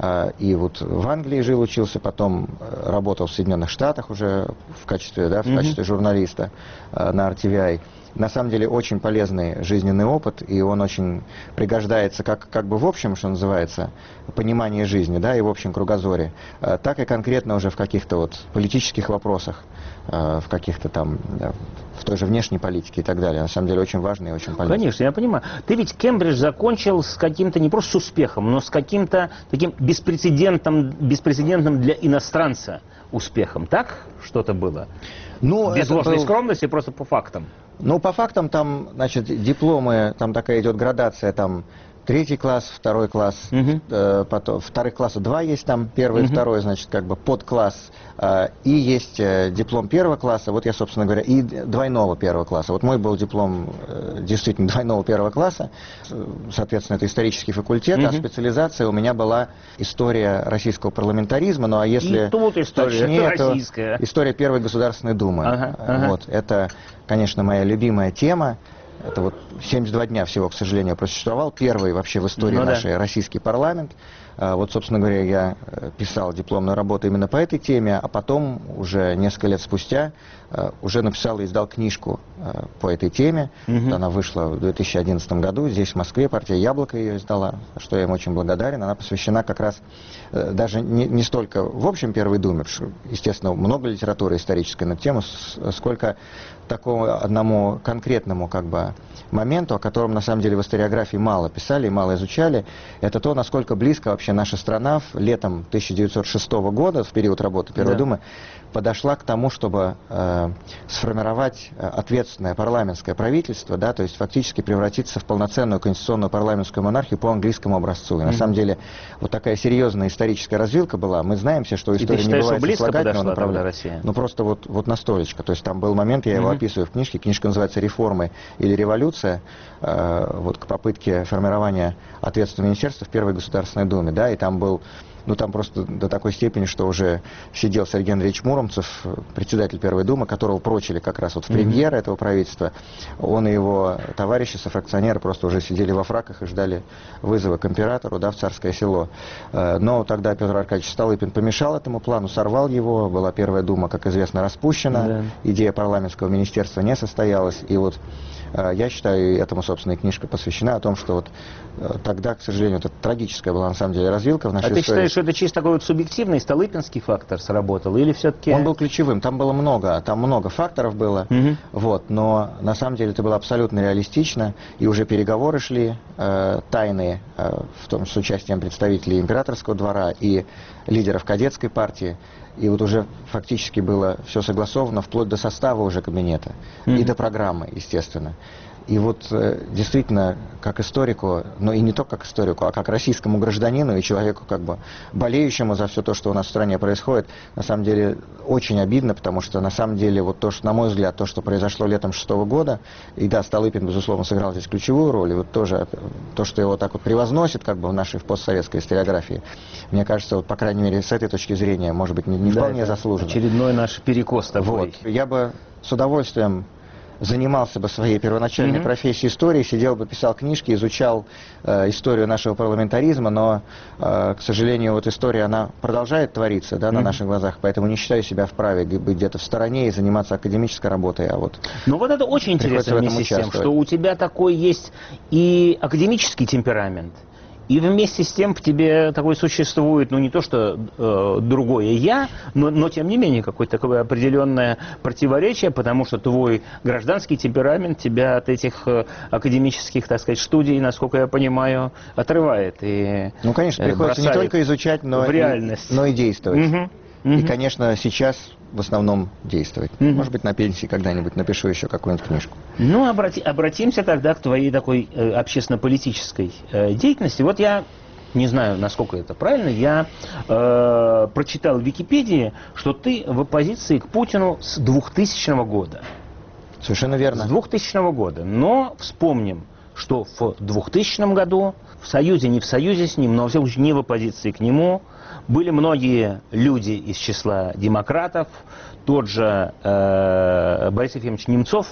и вот в Англии жил, учился, потом работал в Соединенных Штатах уже в качестве, да, в mm-hmm. качестве журналиста на ар ти ви ай. На самом деле очень полезный жизненный опыт, и он очень пригождается как, как бы в общем, что называется, понимании жизни, да, и в общем кругозоре, так и конкретно уже в каких-то вот политических вопросах, в каких-то там, да, в той же внешней политике и так далее. На самом деле очень важно и очень полезно. Конечно, я понимаю. Ты ведь Кембридж закончил с каким-то, не просто с успехом, но с каким-то таким беспрецедентным, беспрецедентным для иностранца успехом. Так что-то было? Ну, без ложной был... скромности, просто по фактам. Ну, по фактам там, значит, дипломы, там такая идет градация, там третий класс, второй класс, uh-huh. э, потом вторых класса два есть там, первый и uh-huh. второй, значит, как бы подкласс, э, и есть э, диплом первого класса, вот я, собственно говоря, и двойного первого класса. Вот мой был диплом э, действительно двойного первого класса, соответственно, это исторический факультет, uh-huh. а специализация у меня была история российского парламентаризма, ну а если и тут история точнее, российская. То история Первой Государственной Думы. Uh-huh. Uh-huh. Вот, это, конечно, моя любимая тема. это вот семьдесят два дня всего, к сожалению, просуществовал. Первый вообще в истории ну, нашей да. российский парламент. Вот, собственно говоря, я писал дипломную работу именно по этой теме, а потом, уже несколько лет спустя, уже написал и издал книжку по этой теме. Mm-hmm. Она вышла в две тысячи одиннадцатом году здесь, в Москве, партия «Яблоко» ее издала, за что я им очень благодарен. Она посвящена как раз даже не, не столько в общем Первой Думе, потому что, естественно, много литературы исторической на тему, сколько такому одному конкретному как бы моменту, о котором на самом деле в историографии мало писали и мало изучали, это то, насколько близко вообще наша страна летом тысяча девятьсот шестого года, в период работы Первой да. Думы, подошла к тому, чтобы э, сформировать ответственное парламентское правительство, да, то есть фактически превратиться в полноценную конституционную парламентскую монархию по английскому образцу. И mm-hmm. на самом деле вот такая серьезная историческая развилка была. Мы знаем все, что история не бывает сослагательного направления. Ну просто вот, вот настолечко. То есть там был момент, я mm-hmm. его описываю в книжке, книжка называется «Реформы или революция», э, вот к попытке формирования ответственного министерства в Первой Государственной Думе, да, и там был ну там просто до такой степени, что уже сидел Сергей Андреевич Муромцев, председатель Первой Думы, которого прочили как раз вот в премьеры mm-hmm. этого правительства. Он и его товарищи, софракционеры, просто уже сидели во фраках и ждали вызова к императору, да, в Царское Село. Но тогда Петр Аркадьевич Столыпин помешал этому плану, сорвал его. Была Первая Дума, как известно, распущена. Yeah. Идея парламентского министерства не состоялась. И вот я считаю, этому, собственно, и книжка посвящена, о том, что вот тогда, к сожалению, это трагическая была на самом деле развилка в нашей истории. А ты истории. считаешь, что это чисто такой вот субъективный столыпинский фактор сработал, или все-таки... Он был ключевым, там было много, там много факторов было, угу. вот, но на самом деле это было абсолютно реалистично, и уже переговоры шли э, тайные, э, в том, с участием представителей императорского двора и лидеров кадетской партии. И вот уже фактически было все согласовано вплоть до состава уже кабинета mm-hmm. и до программы, естественно. И вот э, действительно, как историку, но и не только как историку, а как российскому гражданину и человеку, как бы болеющему за все то, что у нас в стране происходит, на самом деле очень обидно, потому что на самом деле вот то, что, на мой взгляд, то, что произошло летом шестого года, и да, Столыпин, безусловно, сыграл здесь ключевую роль, и вот тоже то, что его так вот превозносит, как бы в нашей в постсоветской историографии, мне кажется, вот, по крайней мере, с этой точки зрения, может быть, не, не да, вполне заслуженно. Очередной наш перекос такой. Вот. Я бы с удовольствием занимался бы своей первоначальной mm-hmm. профессией истории, сидел бы, писал книжки, изучал э, историю нашего парламентаризма, но, э, к сожалению, вот история, она продолжает твориться, да, mm-hmm. на наших глазах, поэтому не считаю себя вправе быть где-то в стороне и заниматься академической работой, а вот... Ну вот это очень интересно вместе с тем, что у тебя такой есть и академический темперамент, и вместе с тем в тебе такой существует, ну не то что э, другое я, но, но тем не менее какое-то такое определенное противоречие, потому что твой гражданский темперамент тебя от этих э, академических, так сказать, студий, насколько я понимаю, отрывает. И, ну, конечно, приходится не только изучать, но, в реальность. И, но и действовать. Угу. И, угу. конечно, сейчас в основном действовать. Угу. Может быть, на пенсии когда-нибудь напишу еще какую-нибудь книжку. Ну, обрати, обратимся тогда к твоей такой э, общественно-политической э, деятельности. Вот я, не знаю, насколько это правильно, я э, прочитал в Википедии, что ты в оппозиции к Путину с двухтысячного года. Совершенно верно. С двухтысячного года. Но вспомним, что в двухтысячном году в союзе, не в союзе с ним, но не в оппозиции к нему, были многие люди из числа демократов, тот же э, Борис Ефимович Немцов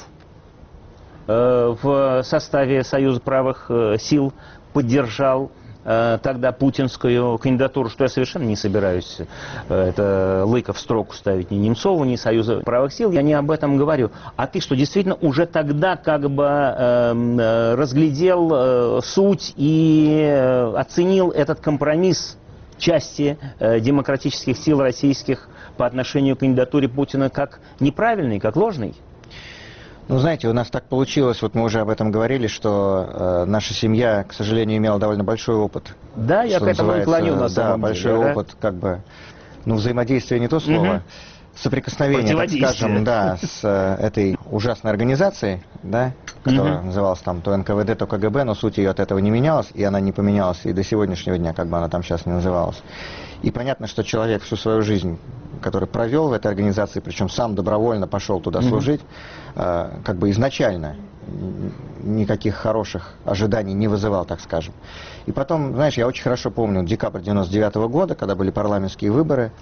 э, в составе Союза правых э, сил поддержал э, тогда путинскую кандидатуру, что я совершенно не собираюсь э, это лыко в строку ставить ни Немцову, ни Союза правых сил, я не об этом говорю. А ты что, действительно уже тогда как бы э, э, разглядел э, суть и э, оценил этот компромисс части э, демократических сил российских по отношению к кандидатуре Путина как неправильный, как ложный? Ну, знаете, у нас так получилось, вот мы уже об этом говорили, что э, наша семья, к сожалению, имела довольно большой опыт. Да, я к этому и клоню на самом да, деле. большой да? опыт, как бы, ну, взаимодействие не то слово, угу. соприкосновение, так скажем, да, с э, этой ужасной организацией, да, которая mm-hmm. называлась там то эн ка вэ дэ, то ка гэ бэ, но суть ее от этого не менялась, и она не поменялась и до сегодняшнего дня, как бы она там сейчас не называлась. И понятно, что человек всю свою жизнь, который провел в этой организации, причем сам добровольно пошел туда mm-hmm. служить, э, как бы изначально никаких хороших ожиданий не вызывал, так скажем. И потом, знаешь, я очень хорошо помню декабрь девяносто девятого года, когда были парламентские выборы,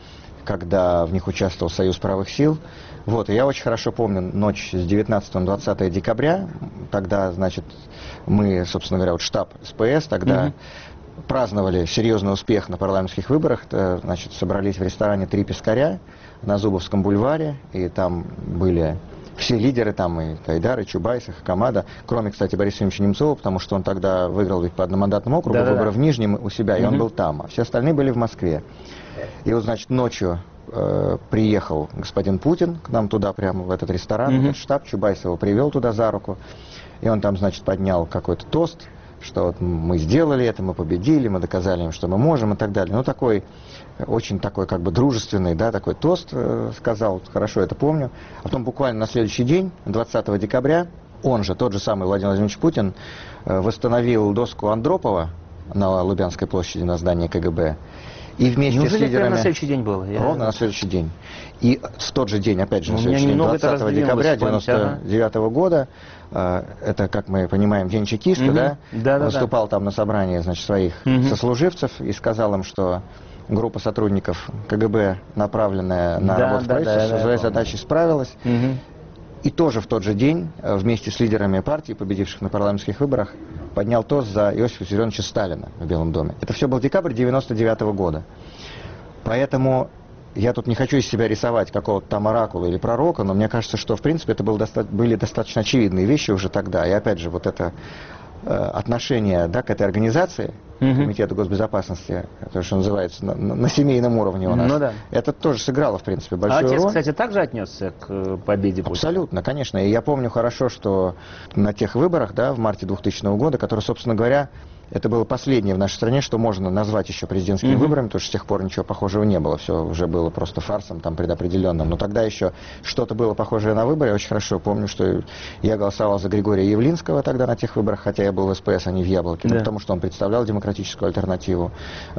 когда в них участвовал Союз правых сил. Вот, и я очень хорошо помню ночь с девятнадцатого на двадцатое декабря. Тогда, значит, мы, собственно говоря, вот штаб СПС, тогда mm-hmm. праздновали серьезный успех на парламентских выборах. Значит, собрались в ресторане «Три пескаря» на Зубовском бульваре, и там были все лидеры, там и Гайдар, и Чубайс, и Хакамада, кроме, кстати, Бориса Ефимовича Немцова, потому что он тогда выиграл ведь по одномандатному округу, да, выборы да. в Нижнем у себя, и mm-hmm. он был там, а все остальные были в Москве. И вот, значит, ночью э, приехал господин Путин к нам туда, прямо в этот ресторан, mm-hmm. в этот штаб, Чубайс его привел туда за руку, и он там, значит, поднял какой-то тост, что вот мы сделали это, мы победили, мы доказали им, что мы можем, и так далее. Ну, такой, очень такой, как бы, дружественный, да, такой тост э, сказал, хорошо это помню. А потом буквально на следующий день, двадцатого декабря, он же, тот же самый Владимир Владимирович Путин, э, восстановил доску Андропова на Лубянской площади на здании ка гэ бэ. И вместе Неужели с лидерами... на следующий день было? Я... Ровно на следующий день. И в тот же день, опять же, на следующий день, двадцатого декабря девяносто девятого года, э, это, как мы понимаем, день чекиста, угу. да? Да, выступал да. там на собрании, значит, своих угу. сослуживцев и сказал им, что группа сотрудников ка гэ бэ, направленная на да, работу да, правительства, да, со своей да, задачей справилась. Угу. И тоже в тот же день, вместе с лидерами партий, победивших на парламентских выборах, поднял тост за Иосифа Виссарионовича Сталина в Белом доме. Это все был декабрь девяносто девятого года. Поэтому я тут не хочу из себя рисовать какого-то там оракула или пророка, но мне кажется, что в принципе это был доста- были достаточно очевидные вещи уже тогда. И опять же, вот это э, отношение, да, к этой организации, угу. Комитету госбезопасности, то, что называется, на, на семейном уровне у нас, ну, да. это тоже сыграло, в принципе, большую роль. А отец, роль. Кстати, также отнесся к победе Путина? Абсолютно, конечно. И я помню хорошо, что на тех выборах, да, в марте двухтысячного года, которые, собственно говоря, это было последнее в нашей стране, что можно назвать еще президентскими mm-hmm. выборами, потому что с тех пор ничего похожего не было, все уже было просто фарсом там предопределенным. Но тогда еще что-то было похожее на выборы. Я очень хорошо помню, что я голосовал за Григория Явлинского тогда на тех выборах, хотя я был в эс пэ эс, а не в Яблоке, yeah. ну, потому что он представлял демократическую альтернативу.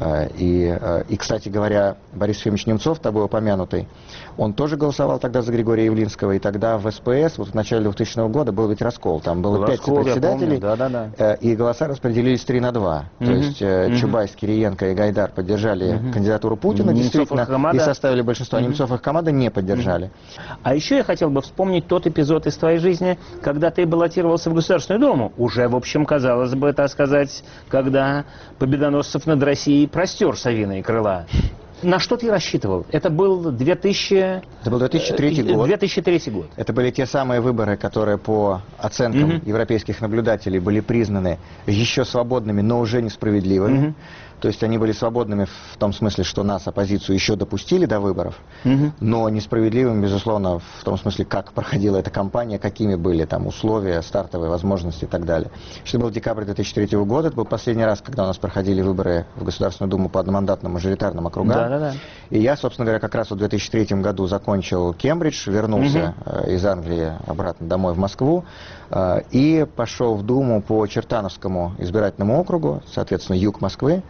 И, и, кстати говоря, Борис Ефимович Немцов, тобой упомянутый, он тоже голосовал тогда за Григория Явлинского, и тогда в эс пэ эс, вот в начале двухтысячного года, был ведь раскол. Там было пять председателей, да, да, да. и голоса распределились три на два. Mm-hmm. То есть mm-hmm. Чубайс, Кириенко и Гайдар поддержали mm-hmm. кандидатуру Путина, Немцов действительно, и составили большинство. Mm-hmm. Немцов и Хакамада не поддержали. Mm-hmm. А еще я хотел бы вспомнить тот эпизод из твоей жизни, когда ты баллотировался в Государственную Думу. Уже, в общем, казалось бы, так сказать, когда Победоносцев над Россией простер совиные крыла. На что ты рассчитывал? Это был две тысячи... Это был две тысячи третий год. две тысячи третий год. Это были те самые выборы, которые по оценкам mm-hmm. европейских наблюдателей были признаны еще свободными, но уже несправедливыми. Mm-hmm. То есть они были свободными в том смысле, что нас, оппозицию, еще допустили до выборов, mm-hmm. но несправедливыми, безусловно, в том смысле, как проходила эта кампания, какими были там условия, стартовые возможности и так далее. Это был декабрь две тысячи третьего года, это был последний раз, когда у нас проходили выборы в Государственную Думу по одномандатным мажоритарным округам. Да, да, да. И я, собственно говоря, как раз в две тысячи третьем году закончил Кембридж, вернулся mm-hmm. из Англии обратно домой в Москву и пошел в Думу по Чертановскому избирательному округу, соответственно, юг Москвы,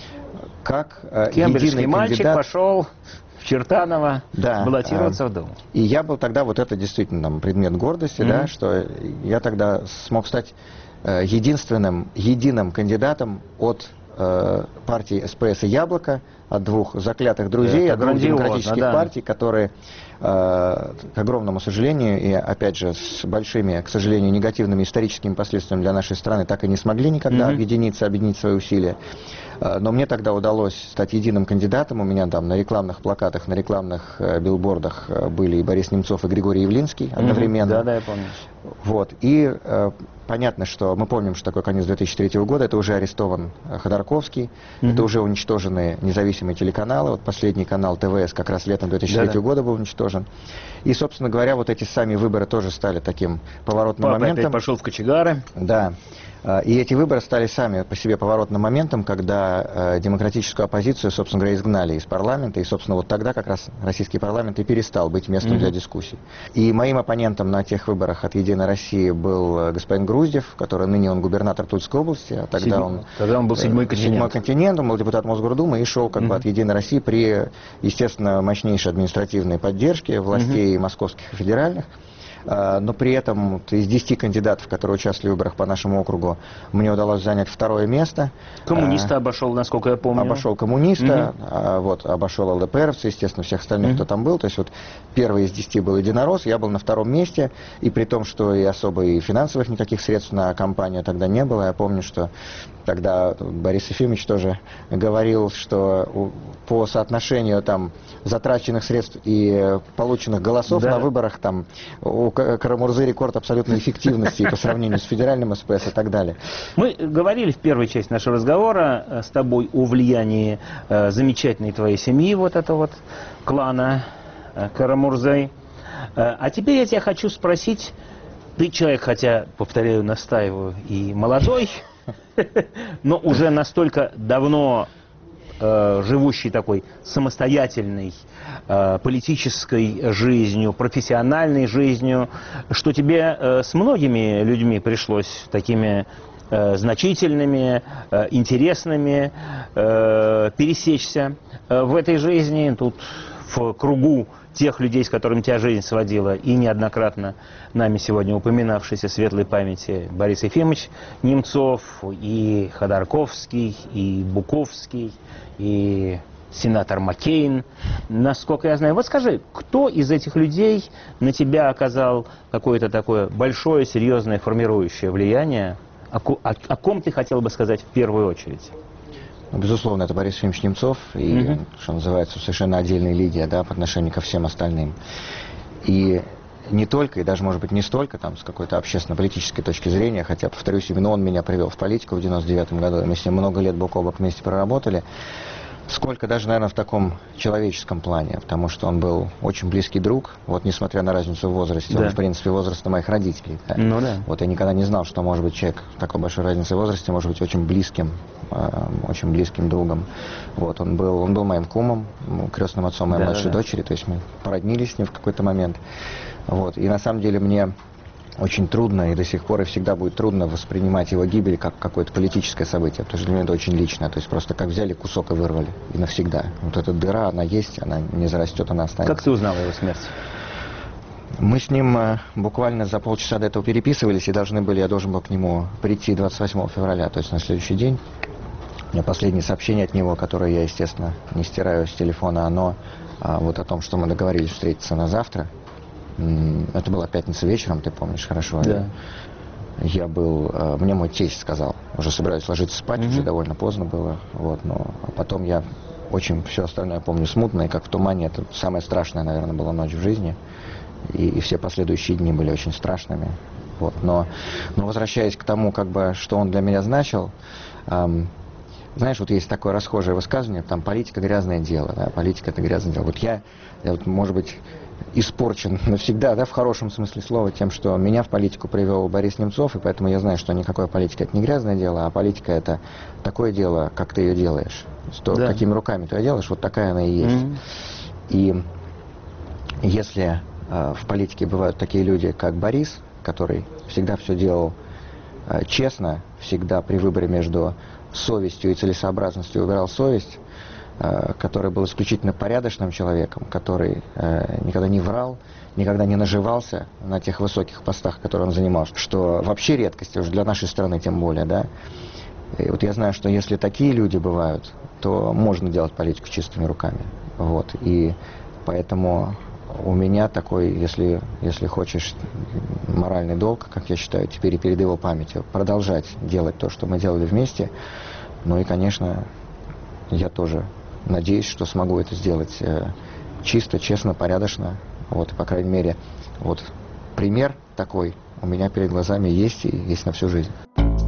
как Кембриджский единый мальчик кандидат... пошел в Чертаново да, баллотироваться а, в Думу. И я был тогда, вот это действительно там, предмет гордости, mm-hmm. да, что я тогда смог стать э, единственным, единым кандидатом от э, партии эс пэ эс и Яблоко, от двух заклятых друзей, от двух демократических да. партий, которые, э, к огромному сожалению, и опять же с большими, к сожалению, негативными историческими последствиями для нашей страны, так и не смогли никогда mm-hmm. объединиться, объединить свои усилия. Но мне тогда удалось стать единым кандидатом. У меня там на рекламных плакатах, на рекламных э, билбордах были и Борис Немцов, и Григорий Явлинский одновременно. Mm-hmm. Да, да, я помню. Вот. И э, понятно, что мы помним, что такое конец две тысячи третьего года. Это уже арестован Ходорковский, mm-hmm. это уже уничтожены независимые телеканалы. Вот последний канал тэ вэ эс как раз летом две тысячи третьего года был уничтожен. И, собственно говоря, вот эти сами выборы тоже стали таким поворотным Папа моментом. Опять пошел в кочегары. Да. И эти выборы стали сами по себе поворотным моментом, когда э, демократическую оппозицию, собственно говоря, изгнали из парламента. И, собственно, вот тогда как раз российский парламент и перестал быть местом mm-hmm. для дискуссий. И моим оппонентом на тех выборах от «Единой России» был господин Груздев, который ныне он губернатор Тульской области. А тогда, Седьмой. он, тогда он был седьмой континент. Седьмой континент, он был депутат Мосгордумы и шел как mm-hmm. бы от «Единой России» при, естественно, мощнейшей административной поддержке властей mm-hmm. московских и федеральных. но при этом вот, из десяти кандидатов, которые участвовали в выборах по нашему округу, мне удалось занять второе место. Коммуниста обошел, насколько я помню. Обошел коммуниста, угу. вот, обошел ЛДПРовца, естественно, всех остальных, угу. кто там был. То есть вот первый из десяти был единорос, я был на втором месте, и при том, что и особо и финансовых никаких средств на кампанию тогда не было. Я помню, что тогда Борис Ефимович тоже говорил, что по соотношению там затраченных средств и полученных голосов да. на выборах там у Карамурзы рекорд абсолютной эффективности по сравнению с федеральным СПС и так далее. Мы говорили в первой части нашего разговора с тобой о влиянии э, замечательной твоей семьи, вот этого вот клана э, Карамурзы. Э, а теперь я тебя хочу спросить, ты человек, хотя, повторяю, настаиваю, и молодой, но уже настолько давно э, живущий такой самостоятельной э, политической жизнью, профессиональной жизнью, что тебе э, с многими людьми пришлось такими э, значительными, э, интересными э, пересечься э, в этой жизни, тут в кругу тех людей, с которыми тебя жизнь сводила, и неоднократно нами сегодня упоминавшийся светлой памяти Борис Ефимович Немцов, и Ходорковский, и Буковский, и сенатор Маккейн, насколько я знаю. Вот скажи, кто из этих людей на тебя оказал какое-то такое большое, серьезное, формирующее влияние? О, о, о ком ты хотел бы сказать в первую очередь? Безусловно, это Борис Ефимович Немцов, и, mm-hmm. что называется, совершенно отдельной лиге, да, по отношению ко всем остальным. И не только, и даже, может быть, не столько, там, с какой-то общественно-политической точки зрения, хотя, повторюсь, именно он меня привел в политику в девяносто девятом году, и мы с ним много лет бок о бок вместе проработали, сколько даже, наверное, в таком человеческом плане, потому что он был очень близкий друг, вот, несмотря на разницу в возрасте, да. он, в принципе, возраста моих родителей. Да. Ну, да. Вот я никогда не знал, что, может быть, человек такой большой разницы в возрасте может быть очень близким, э, очень близким другом. Вот, он был, он был моим кумом, крестным отцом моей да, младшей да. дочери, то есть мы породнились с ним в какой-то момент. Вот, и на самом деле мне очень трудно, и до сих пор и всегда будет трудно воспринимать его гибель как какое-то политическое событие, потому что для меня это очень личное, то есть просто как взяли кусок и вырвали, и навсегда. Вот эта дыра, она есть, она не зарастет, она останется. Как ты узнал о его смерти? Мы с ним э, буквально за полчаса до этого переписывались, и должны были, я должен был к нему прийти двадцать восьмого февраля, то есть на следующий день. У меня последнее сообщение от него, которое я, естественно, не стираю с телефона, оно а, вот о том, что мы договорились встретиться на завтра. Это была пятница вечером, ты помнишь хорошо. Да. Я был, мне мой тесть сказал, уже собираюсь ложиться спать, mm-hmm. уже довольно поздно было, вот, но потом я очень все остальное помню смутно, и как в тумане, это самая страшная, наверное, была ночь в жизни, и, и все последующие дни были очень страшными, вот, но, но возвращаясь к тому, как бы, что он для меня значил, эм, знаешь, вот есть такое расхожее высказывание, там, политика — грязное дело, да, политика — это грязное дело. Вот я, я вот, может быть, испорчен навсегда, да, в хорошем смысле слова, тем, что меня в политику привел Борис Немцов, и поэтому я знаю, что никакая политика — это не грязное дело, а политика — это такое дело, как ты ее делаешь. То, да. Какими руками ты ее делаешь, вот такая она и есть. Mm-hmm. И если э, в политике бывают такие люди, как Борис, который всегда все делал э, честно, всегда при выборе между совестью и целесообразностью выбирал совесть, э, который был исключительно порядочным человеком, который э, никогда не врал, никогда не наживался на тех высоких постах, которые он занимал, что вообще редкость, уже для нашей страны тем более, да. И вот я знаю, что если такие люди бывают, то можно делать политику чистыми руками, вот, и поэтому у меня такой, если, если хочешь, моральный долг, как я считаю, теперь и перед его памятью, продолжать делать то, что мы делали вместе. Ну и, конечно, я тоже надеюсь, что смогу это сделать э, чисто, честно, порядочно. Вот, и, по крайней мере, вот пример такой у меня перед глазами есть и есть на всю жизнь.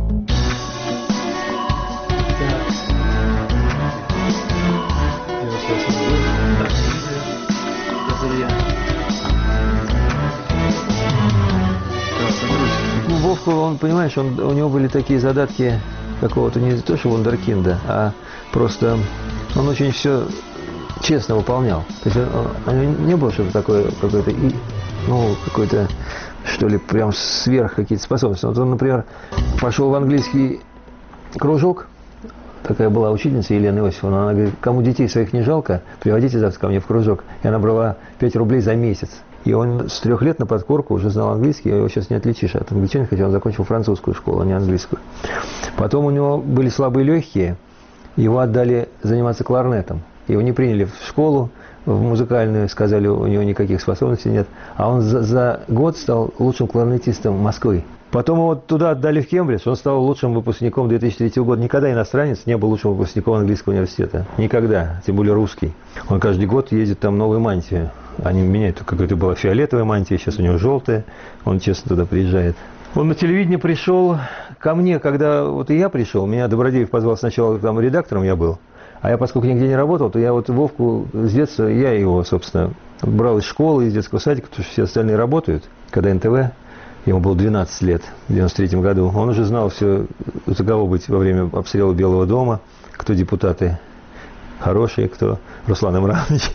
Ну, Вовка, он, понимаешь, он, у него были такие задатки какого-то, не то что вундеркинда, а просто он очень все честно выполнял. То есть он, он не было что-то такое, какое-то, ну, какой-то, что ли, прям сверх какие-то способности. Вот он, например, пошел в английский кружок, такая была учительница Елена Иосифовна, она говорит, кому детей своих не жалко, приводите завтра ко мне в кружок. И она брала пять рублей за месяц. И он с трех лет на подкорку уже знал английский, его сейчас не отличишь от англичанина, хотя он закончил французскую школу, а не английскую. Потом у него были слабые легкие, его отдали заниматься кларнетом. Его не приняли в школу, в музыкальную, сказали, у него никаких способностей нет. А он за, за год стал лучшим кларнетистом Москвы. Потом его туда отдали в Кембридж, он стал лучшим выпускником две тысячи третьего года. Никогда иностранец не был лучшим выпускником английского университета. Никогда, тем более русский. Он каждый год ездит там новую мантию. Они меняют, какая-то была фиолетовая мантия, сейчас у него желтая. Он честно туда приезжает. Он на телевидение пришел ко мне, когда вот и я пришел. Меня Добродеев позвал сначала, там редактором я был. А я, поскольку нигде не работал, то я вот Вовку с детства, я его, собственно, брал из школы, из детского садика, потому что все остальные работают, когда эн тэ вэ. Ему было двенадцать лет в девяносто третьем году. Он уже знал все, за кого быть во время обстрела Белого дома, кто депутаты хорошие, кто Руслан Имранович.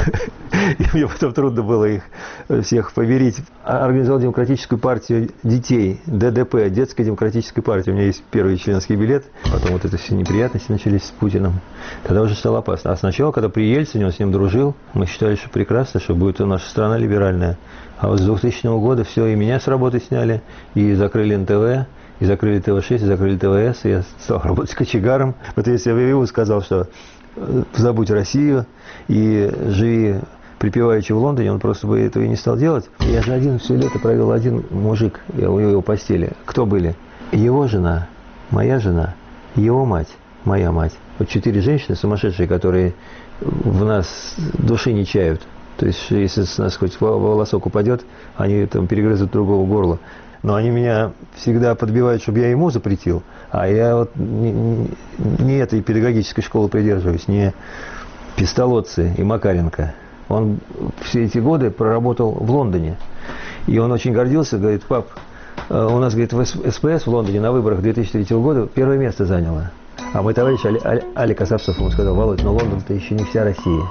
И мне потом трудно было их всех поверить. Организовал демократическую партию детей, дэ дэ пэ, детская демократическая партия. У меня есть первый членский билет. Потом вот это все неприятности начались с Путиным. Тогда уже стало опасно. А сначала, когда при Ельцине, он с ним дружил, мы считали, что прекрасно, что будет наша страна либеральная. А вот с двухтысячного года все, и меня с работы сняли, и закрыли эн тэ вэ, и закрыли тэ вэ шесть, и закрыли тэ вэ эс, и я стал работать кочегаром. Вот если я ему сказал, что забудь Россию и живи припеваючи в Лондоне, он просто бы этого и не стал делать. Я же один все лето провел, один мужик у его постели. Кто были? Его жена, моя жена, его мать, моя мать. Вот четыре женщины сумасшедшие, которые в нас души не чают. То есть, если с нас хоть волосок упадет, они там перегрызут другого горла. Но они меня всегда подбивают, чтобы я ему запретил. А я вот не, не этой педагогической школы придерживаюсь, не Пестолоцци и Макаренко. Он все эти годы проработал в Лондоне. И он очень гордился, говорит, пап, у нас, говорит, в эс пэ эс в Лондоне на выборах две тысячи третьего года первое место заняло. А мой товарищ Али, Али, Алик Асапсов ему сказал, Володь, но Лондон-то еще не вся Россия.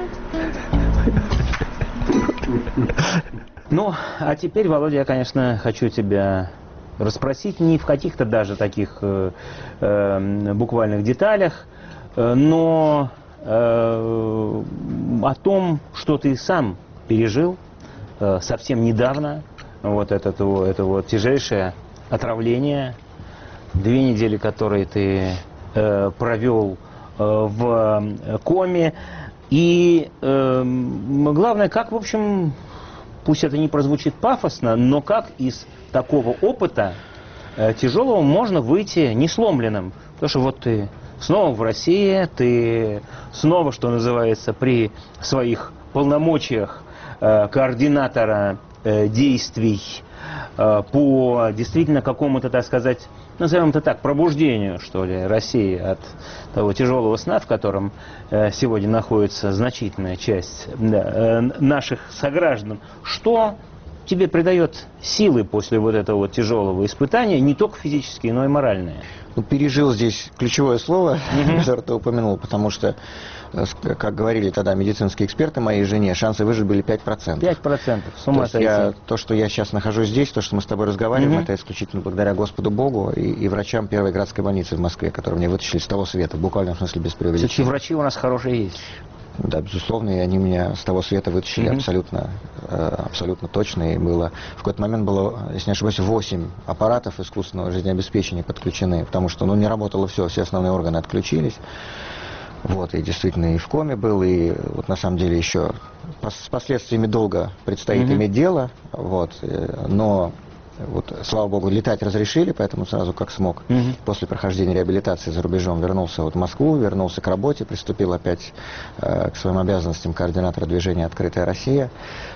Ну, а теперь, Володя, я, конечно, хочу тебя расспросить не в каких-то даже таких э, э, буквальных деталях, э, но э, о том, что ты сам пережил э, совсем недавно, вот это, это, это вот тяжелейшее отравление, две недели, которые ты э, провел э, в коме, и э, главное, как, в общем, пусть это не прозвучит пафосно, но как из такого опыта э, тяжелого можно выйти не сломленным. Потому что вот ты снова в России, ты снова, что называется, при своих полномочиях э, координатора э, действий э, по действительно какому-то, так сказать, назовем это так, пробуждению, что ли, России от того тяжелого сна, в котором э, сегодня находится значительная часть да, э, наших сограждан. Что тебе придает силы после вот этого вот тяжелого испытания, не только физические, но и моральные? Ну, пережил здесь ключевое слово, Mm-hmm. которое ты упомянул, потому что, как говорили тогда медицинские эксперты моей жене, шансы выжить были пять процентов. пять процентов, с ума сойти. Я, то, что я сейчас нахожусь здесь, то, что мы с тобой разговариваем, Mm-hmm. это исключительно благодаря Господу Богу и, и врачам первой городской больницы в Москве, которые меня вытащили с того света, в буквальном смысле без преувеличения. Все-таки врачи у нас хорошие есть. Да, безусловно, и они меня с того света вытащили mm-hmm. абсолютно, абсолютно точно. И было, в какой-то момент было, если не ошибаюсь, восемь аппаратов искусственного жизнеобеспечения подключены, потому что ну, не работало все, все основные органы отключились. Вот, и действительно и в коме был, и вот на самом деле еще с последствиями долго предстоит mm-hmm. иметь дело, вот, но вот, слава богу, летать разрешили, поэтому сразу как смог. Mm-hmm. После прохождения реабилитации за рубежом вернулся вот в Москву, вернулся к работе, приступил опять э, к своим обязанностям координатора движения «Открытая Россия».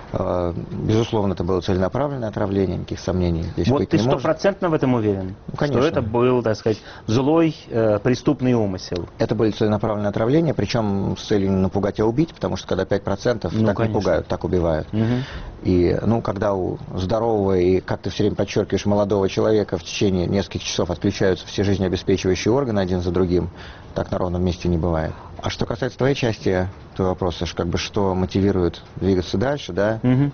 Э, безусловно, это было целенаправленное отравление, никаких сомнений здесь вот быть ты не может. стопроцентно в этом уверен? Ну, конечно. Что это был, так сказать, злой э, преступный умысел? Это были целенаправленные отравления, причем с целью не напугать, а убить, потому что когда пять процентов ну, так конечно. Не пугают, так убивают. Угу. И, ну, когда у здорового и, как ты все время подчеркиваешь, молодого человека в течение нескольких часов отключаются все жизнеобеспечивающие органы один за другим, так на ровном месте не бывает. А что касается твоей части, твоего вопроса, как бы что мотивирует двигаться дальше, да? Угу.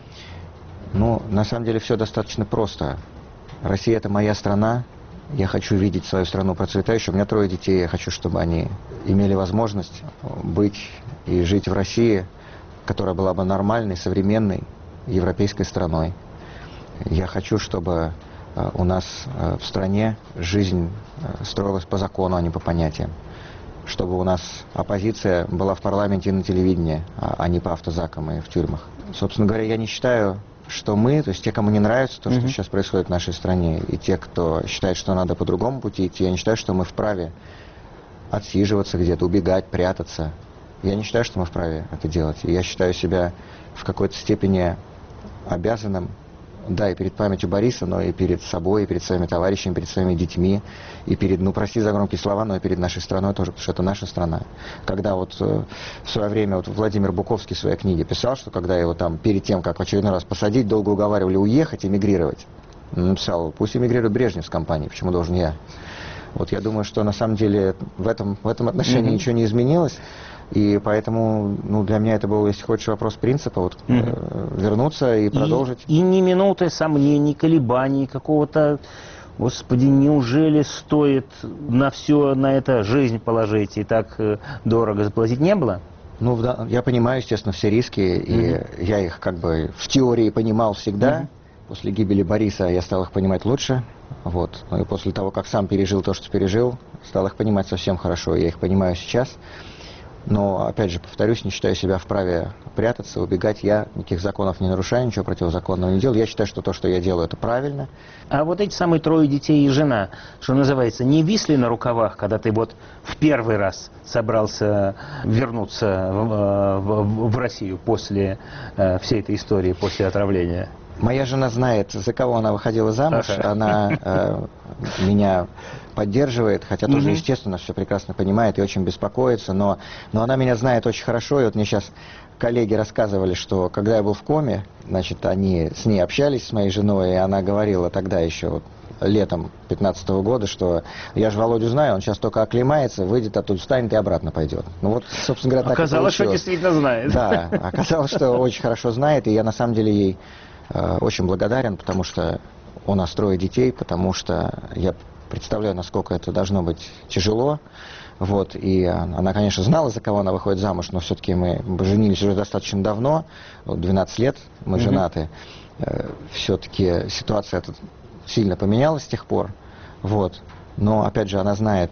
Ну, на самом деле все достаточно просто. Россия — это моя страна, я хочу видеть свою страну процветающей. У меня трое детей, я хочу, чтобы они имели возможность быть и жить в России, которая была бы нормальной, современной, европейской страной. Я хочу, чтобы у нас в стране жизнь строилась по закону, а не по понятиям. Чтобы у нас оппозиция была в парламенте и на телевидении, а не по автозакам и в тюрьмах. Собственно говоря, я не считаю, что мы, то есть те, кому не нравится то, что mm-hmm. сейчас происходит в нашей стране, и те, кто считает, что надо по другому пути идти, я не считаю, что мы вправе отсиживаться где-то, убегать, прятаться. Я не считаю, что мы вправе это делать. И я считаю себя в какой-то степени обязанным, да, и перед памятью Бориса, но и перед собой, и перед своими товарищами, перед своими детьми, и перед, ну, прости за громкие слова, но и перед нашей страной тоже, потому что это наша страна. Когда вот э, в свое время вот Владимир Буковский в своей книге писал, что когда его там перед тем, как в очередной раз посадить, долго уговаривали уехать, эмигрировать, он написал, пусть эмигрирует Брежнев с компанией, почему должен я? Вот я думаю, что на самом деле в этом, в этом отношении mm-hmm. ничего не изменилось. И поэтому, ну, для меня это был, если хочешь, вопрос принципа, вот, mm-hmm. вернуться и продолжить. И, и ни минуты сомнений, колебаний, какого-то, господи, неужели стоит на все, на это жизнь положить и так дорого заплатить, не было? Ну, да, я понимаю, естественно, все риски, mm-hmm. и я их как бы в теории понимал всегда. Mm-hmm. После гибели Бориса я стал их понимать лучше. Вот. Ну и после того, как сам пережил то, что пережил, стал их понимать совсем хорошо. Я их понимаю сейчас. Но, опять же, повторюсь, не считаю себя вправе прятаться, убегать. Я никаких законов не нарушаю, ничего противозаконного не делаю. Я считаю, что то, что я делаю, это правильно. А вот эти самые трое детей и жена, что называется, не висли на рукавах, когда ты вот в первый раз собрался вернуться в, в, в Россию после э, всей этой истории, после отравления? Моя жена знает, за кого она выходила замуж. Ага. Она э, меня поддерживает, хотя тоже, mm-hmm. естественно, все прекрасно понимает и очень беспокоится, но, но она меня знает очень хорошо. И вот мне сейчас коллеги рассказывали, что когда я был в коме, значит, они с ней общались, с моей женой, и она говорила тогда еще, вот, летом пятнадцатого года, что я же Володю знаю, он сейчас только оклемается, выйдет оттуда, встанет и обратно пойдет. Ну вот, собственно говоря, так оказалось, что действительно знает. Да, оказалось, что очень хорошо знает, и я на самом деле ей э, очень благодарен, потому что у нас трое детей, потому что я представляю, насколько это должно быть тяжело. Вот, и она, конечно, знала, за кого она выходит замуж, но все-таки мы женились уже достаточно давно, двенадцать лет мы mm-hmm. женаты. Э, все-таки ситуация эта сильно поменялась с тех пор. Вот. Но, опять же, она знает,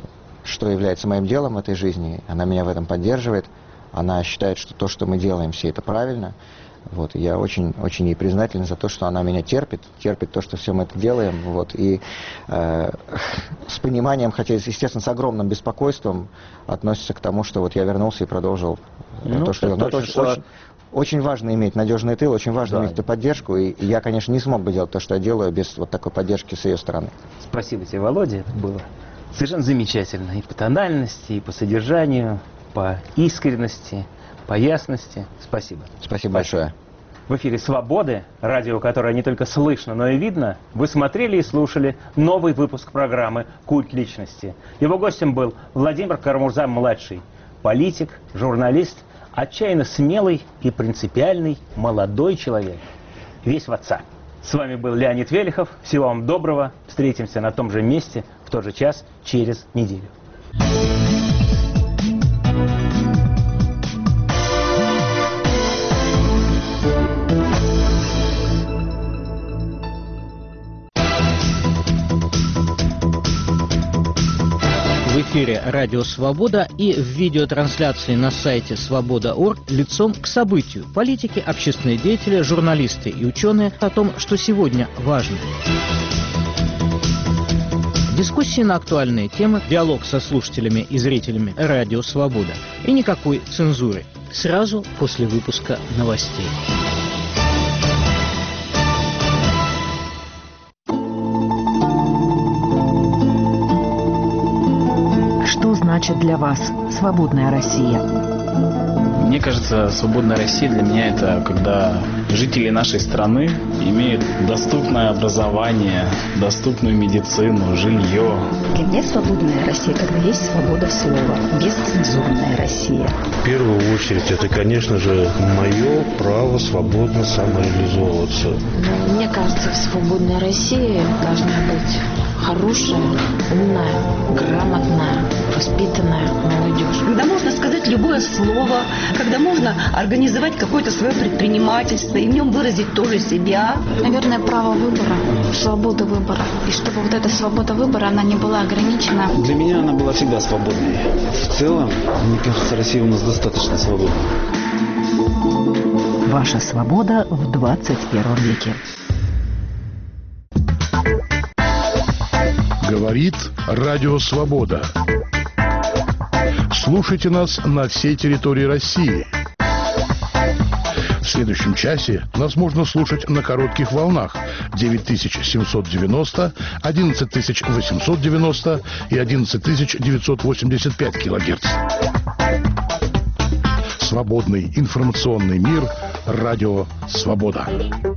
что является моим делом в этой жизни. Она меня в этом поддерживает. Она считает, что то, что мы делаем, все это правильно. Вот. И я очень, очень ей признателен за то, что она меня терпит, терпит то, что все мы это делаем. Вот. И э, с пониманием, хотя, естественно, с огромным беспокойством относится к тому, что вот я вернулся и продолжил ну, то, что я... Точно, очень, очень, очень важно иметь надежный тыл, очень важно да. иметь эту поддержку. И я, конечно, не смог бы делать то, что я делаю, без вот такой поддержки с ее стороны. Спасибо тебе, Володя. Это было совершенно замечательно. И по тональности, и по содержанию, по искренности, по ясности. Спасибо. Спасибо, Спасибо большое. В эфире «Свободы», радио, которое не только слышно, но и видно. Вы смотрели и слушали новый выпуск программы «Культ личности». Его гостем был Владимир Карамурза-младший, политик, журналист, отчаянно смелый и принципиальный молодой человек. Весь в отца. С вами был Леонид Велихов. Всего вам доброго. Встретимся на том же месте, в тот же час, через неделю. В эфире «Радио Свобода» и в видеотрансляции на сайте свобода точка орг лицом к событию. Политики, общественные деятели, журналисты и ученые о том, что сегодня важно. Дискуссии на актуальные темы, диалог со слушателями и зрителями «Радио Свобода». И никакой цензуры. Сразу после выпуска новостей. Что значит для вас свободная Россия? Мне кажется, свободная Россия для меня это когда жители нашей страны имеют доступное образование, доступную медицину, жилье. Для меня свободная Россия, когда есть свобода слова, бесцензурная Россия. В первую очередь это, конечно же, мое право свободно самореализовываться. Мне кажется, в свободной России должна быть хорошая, умная, грамотная, воспитанная молодежь. Когда можно сказать любое слово, когда можно организовать какое-то свое предпринимательство и в нем выразить тоже себя. Наверное, право выбора, свобода выбора. И чтобы вот эта свобода выбора, она не была ограничена. Для меня она была всегда свободной. В целом, мне кажется, Россия у нас достаточно свободна. Ваша свобода в двадцать первом веке. Говорит Радио Свобода. Слушайте нас на всей территории России. В следующем часе нас можно слушать на коротких волнах девять тысяч семьсот девяносто, одиннадцать тысяч восемьсот девяносто и одиннадцать тысяч девятьсот восемьдесят пять килогерц. Свободный информационный мир. Радио Свобода.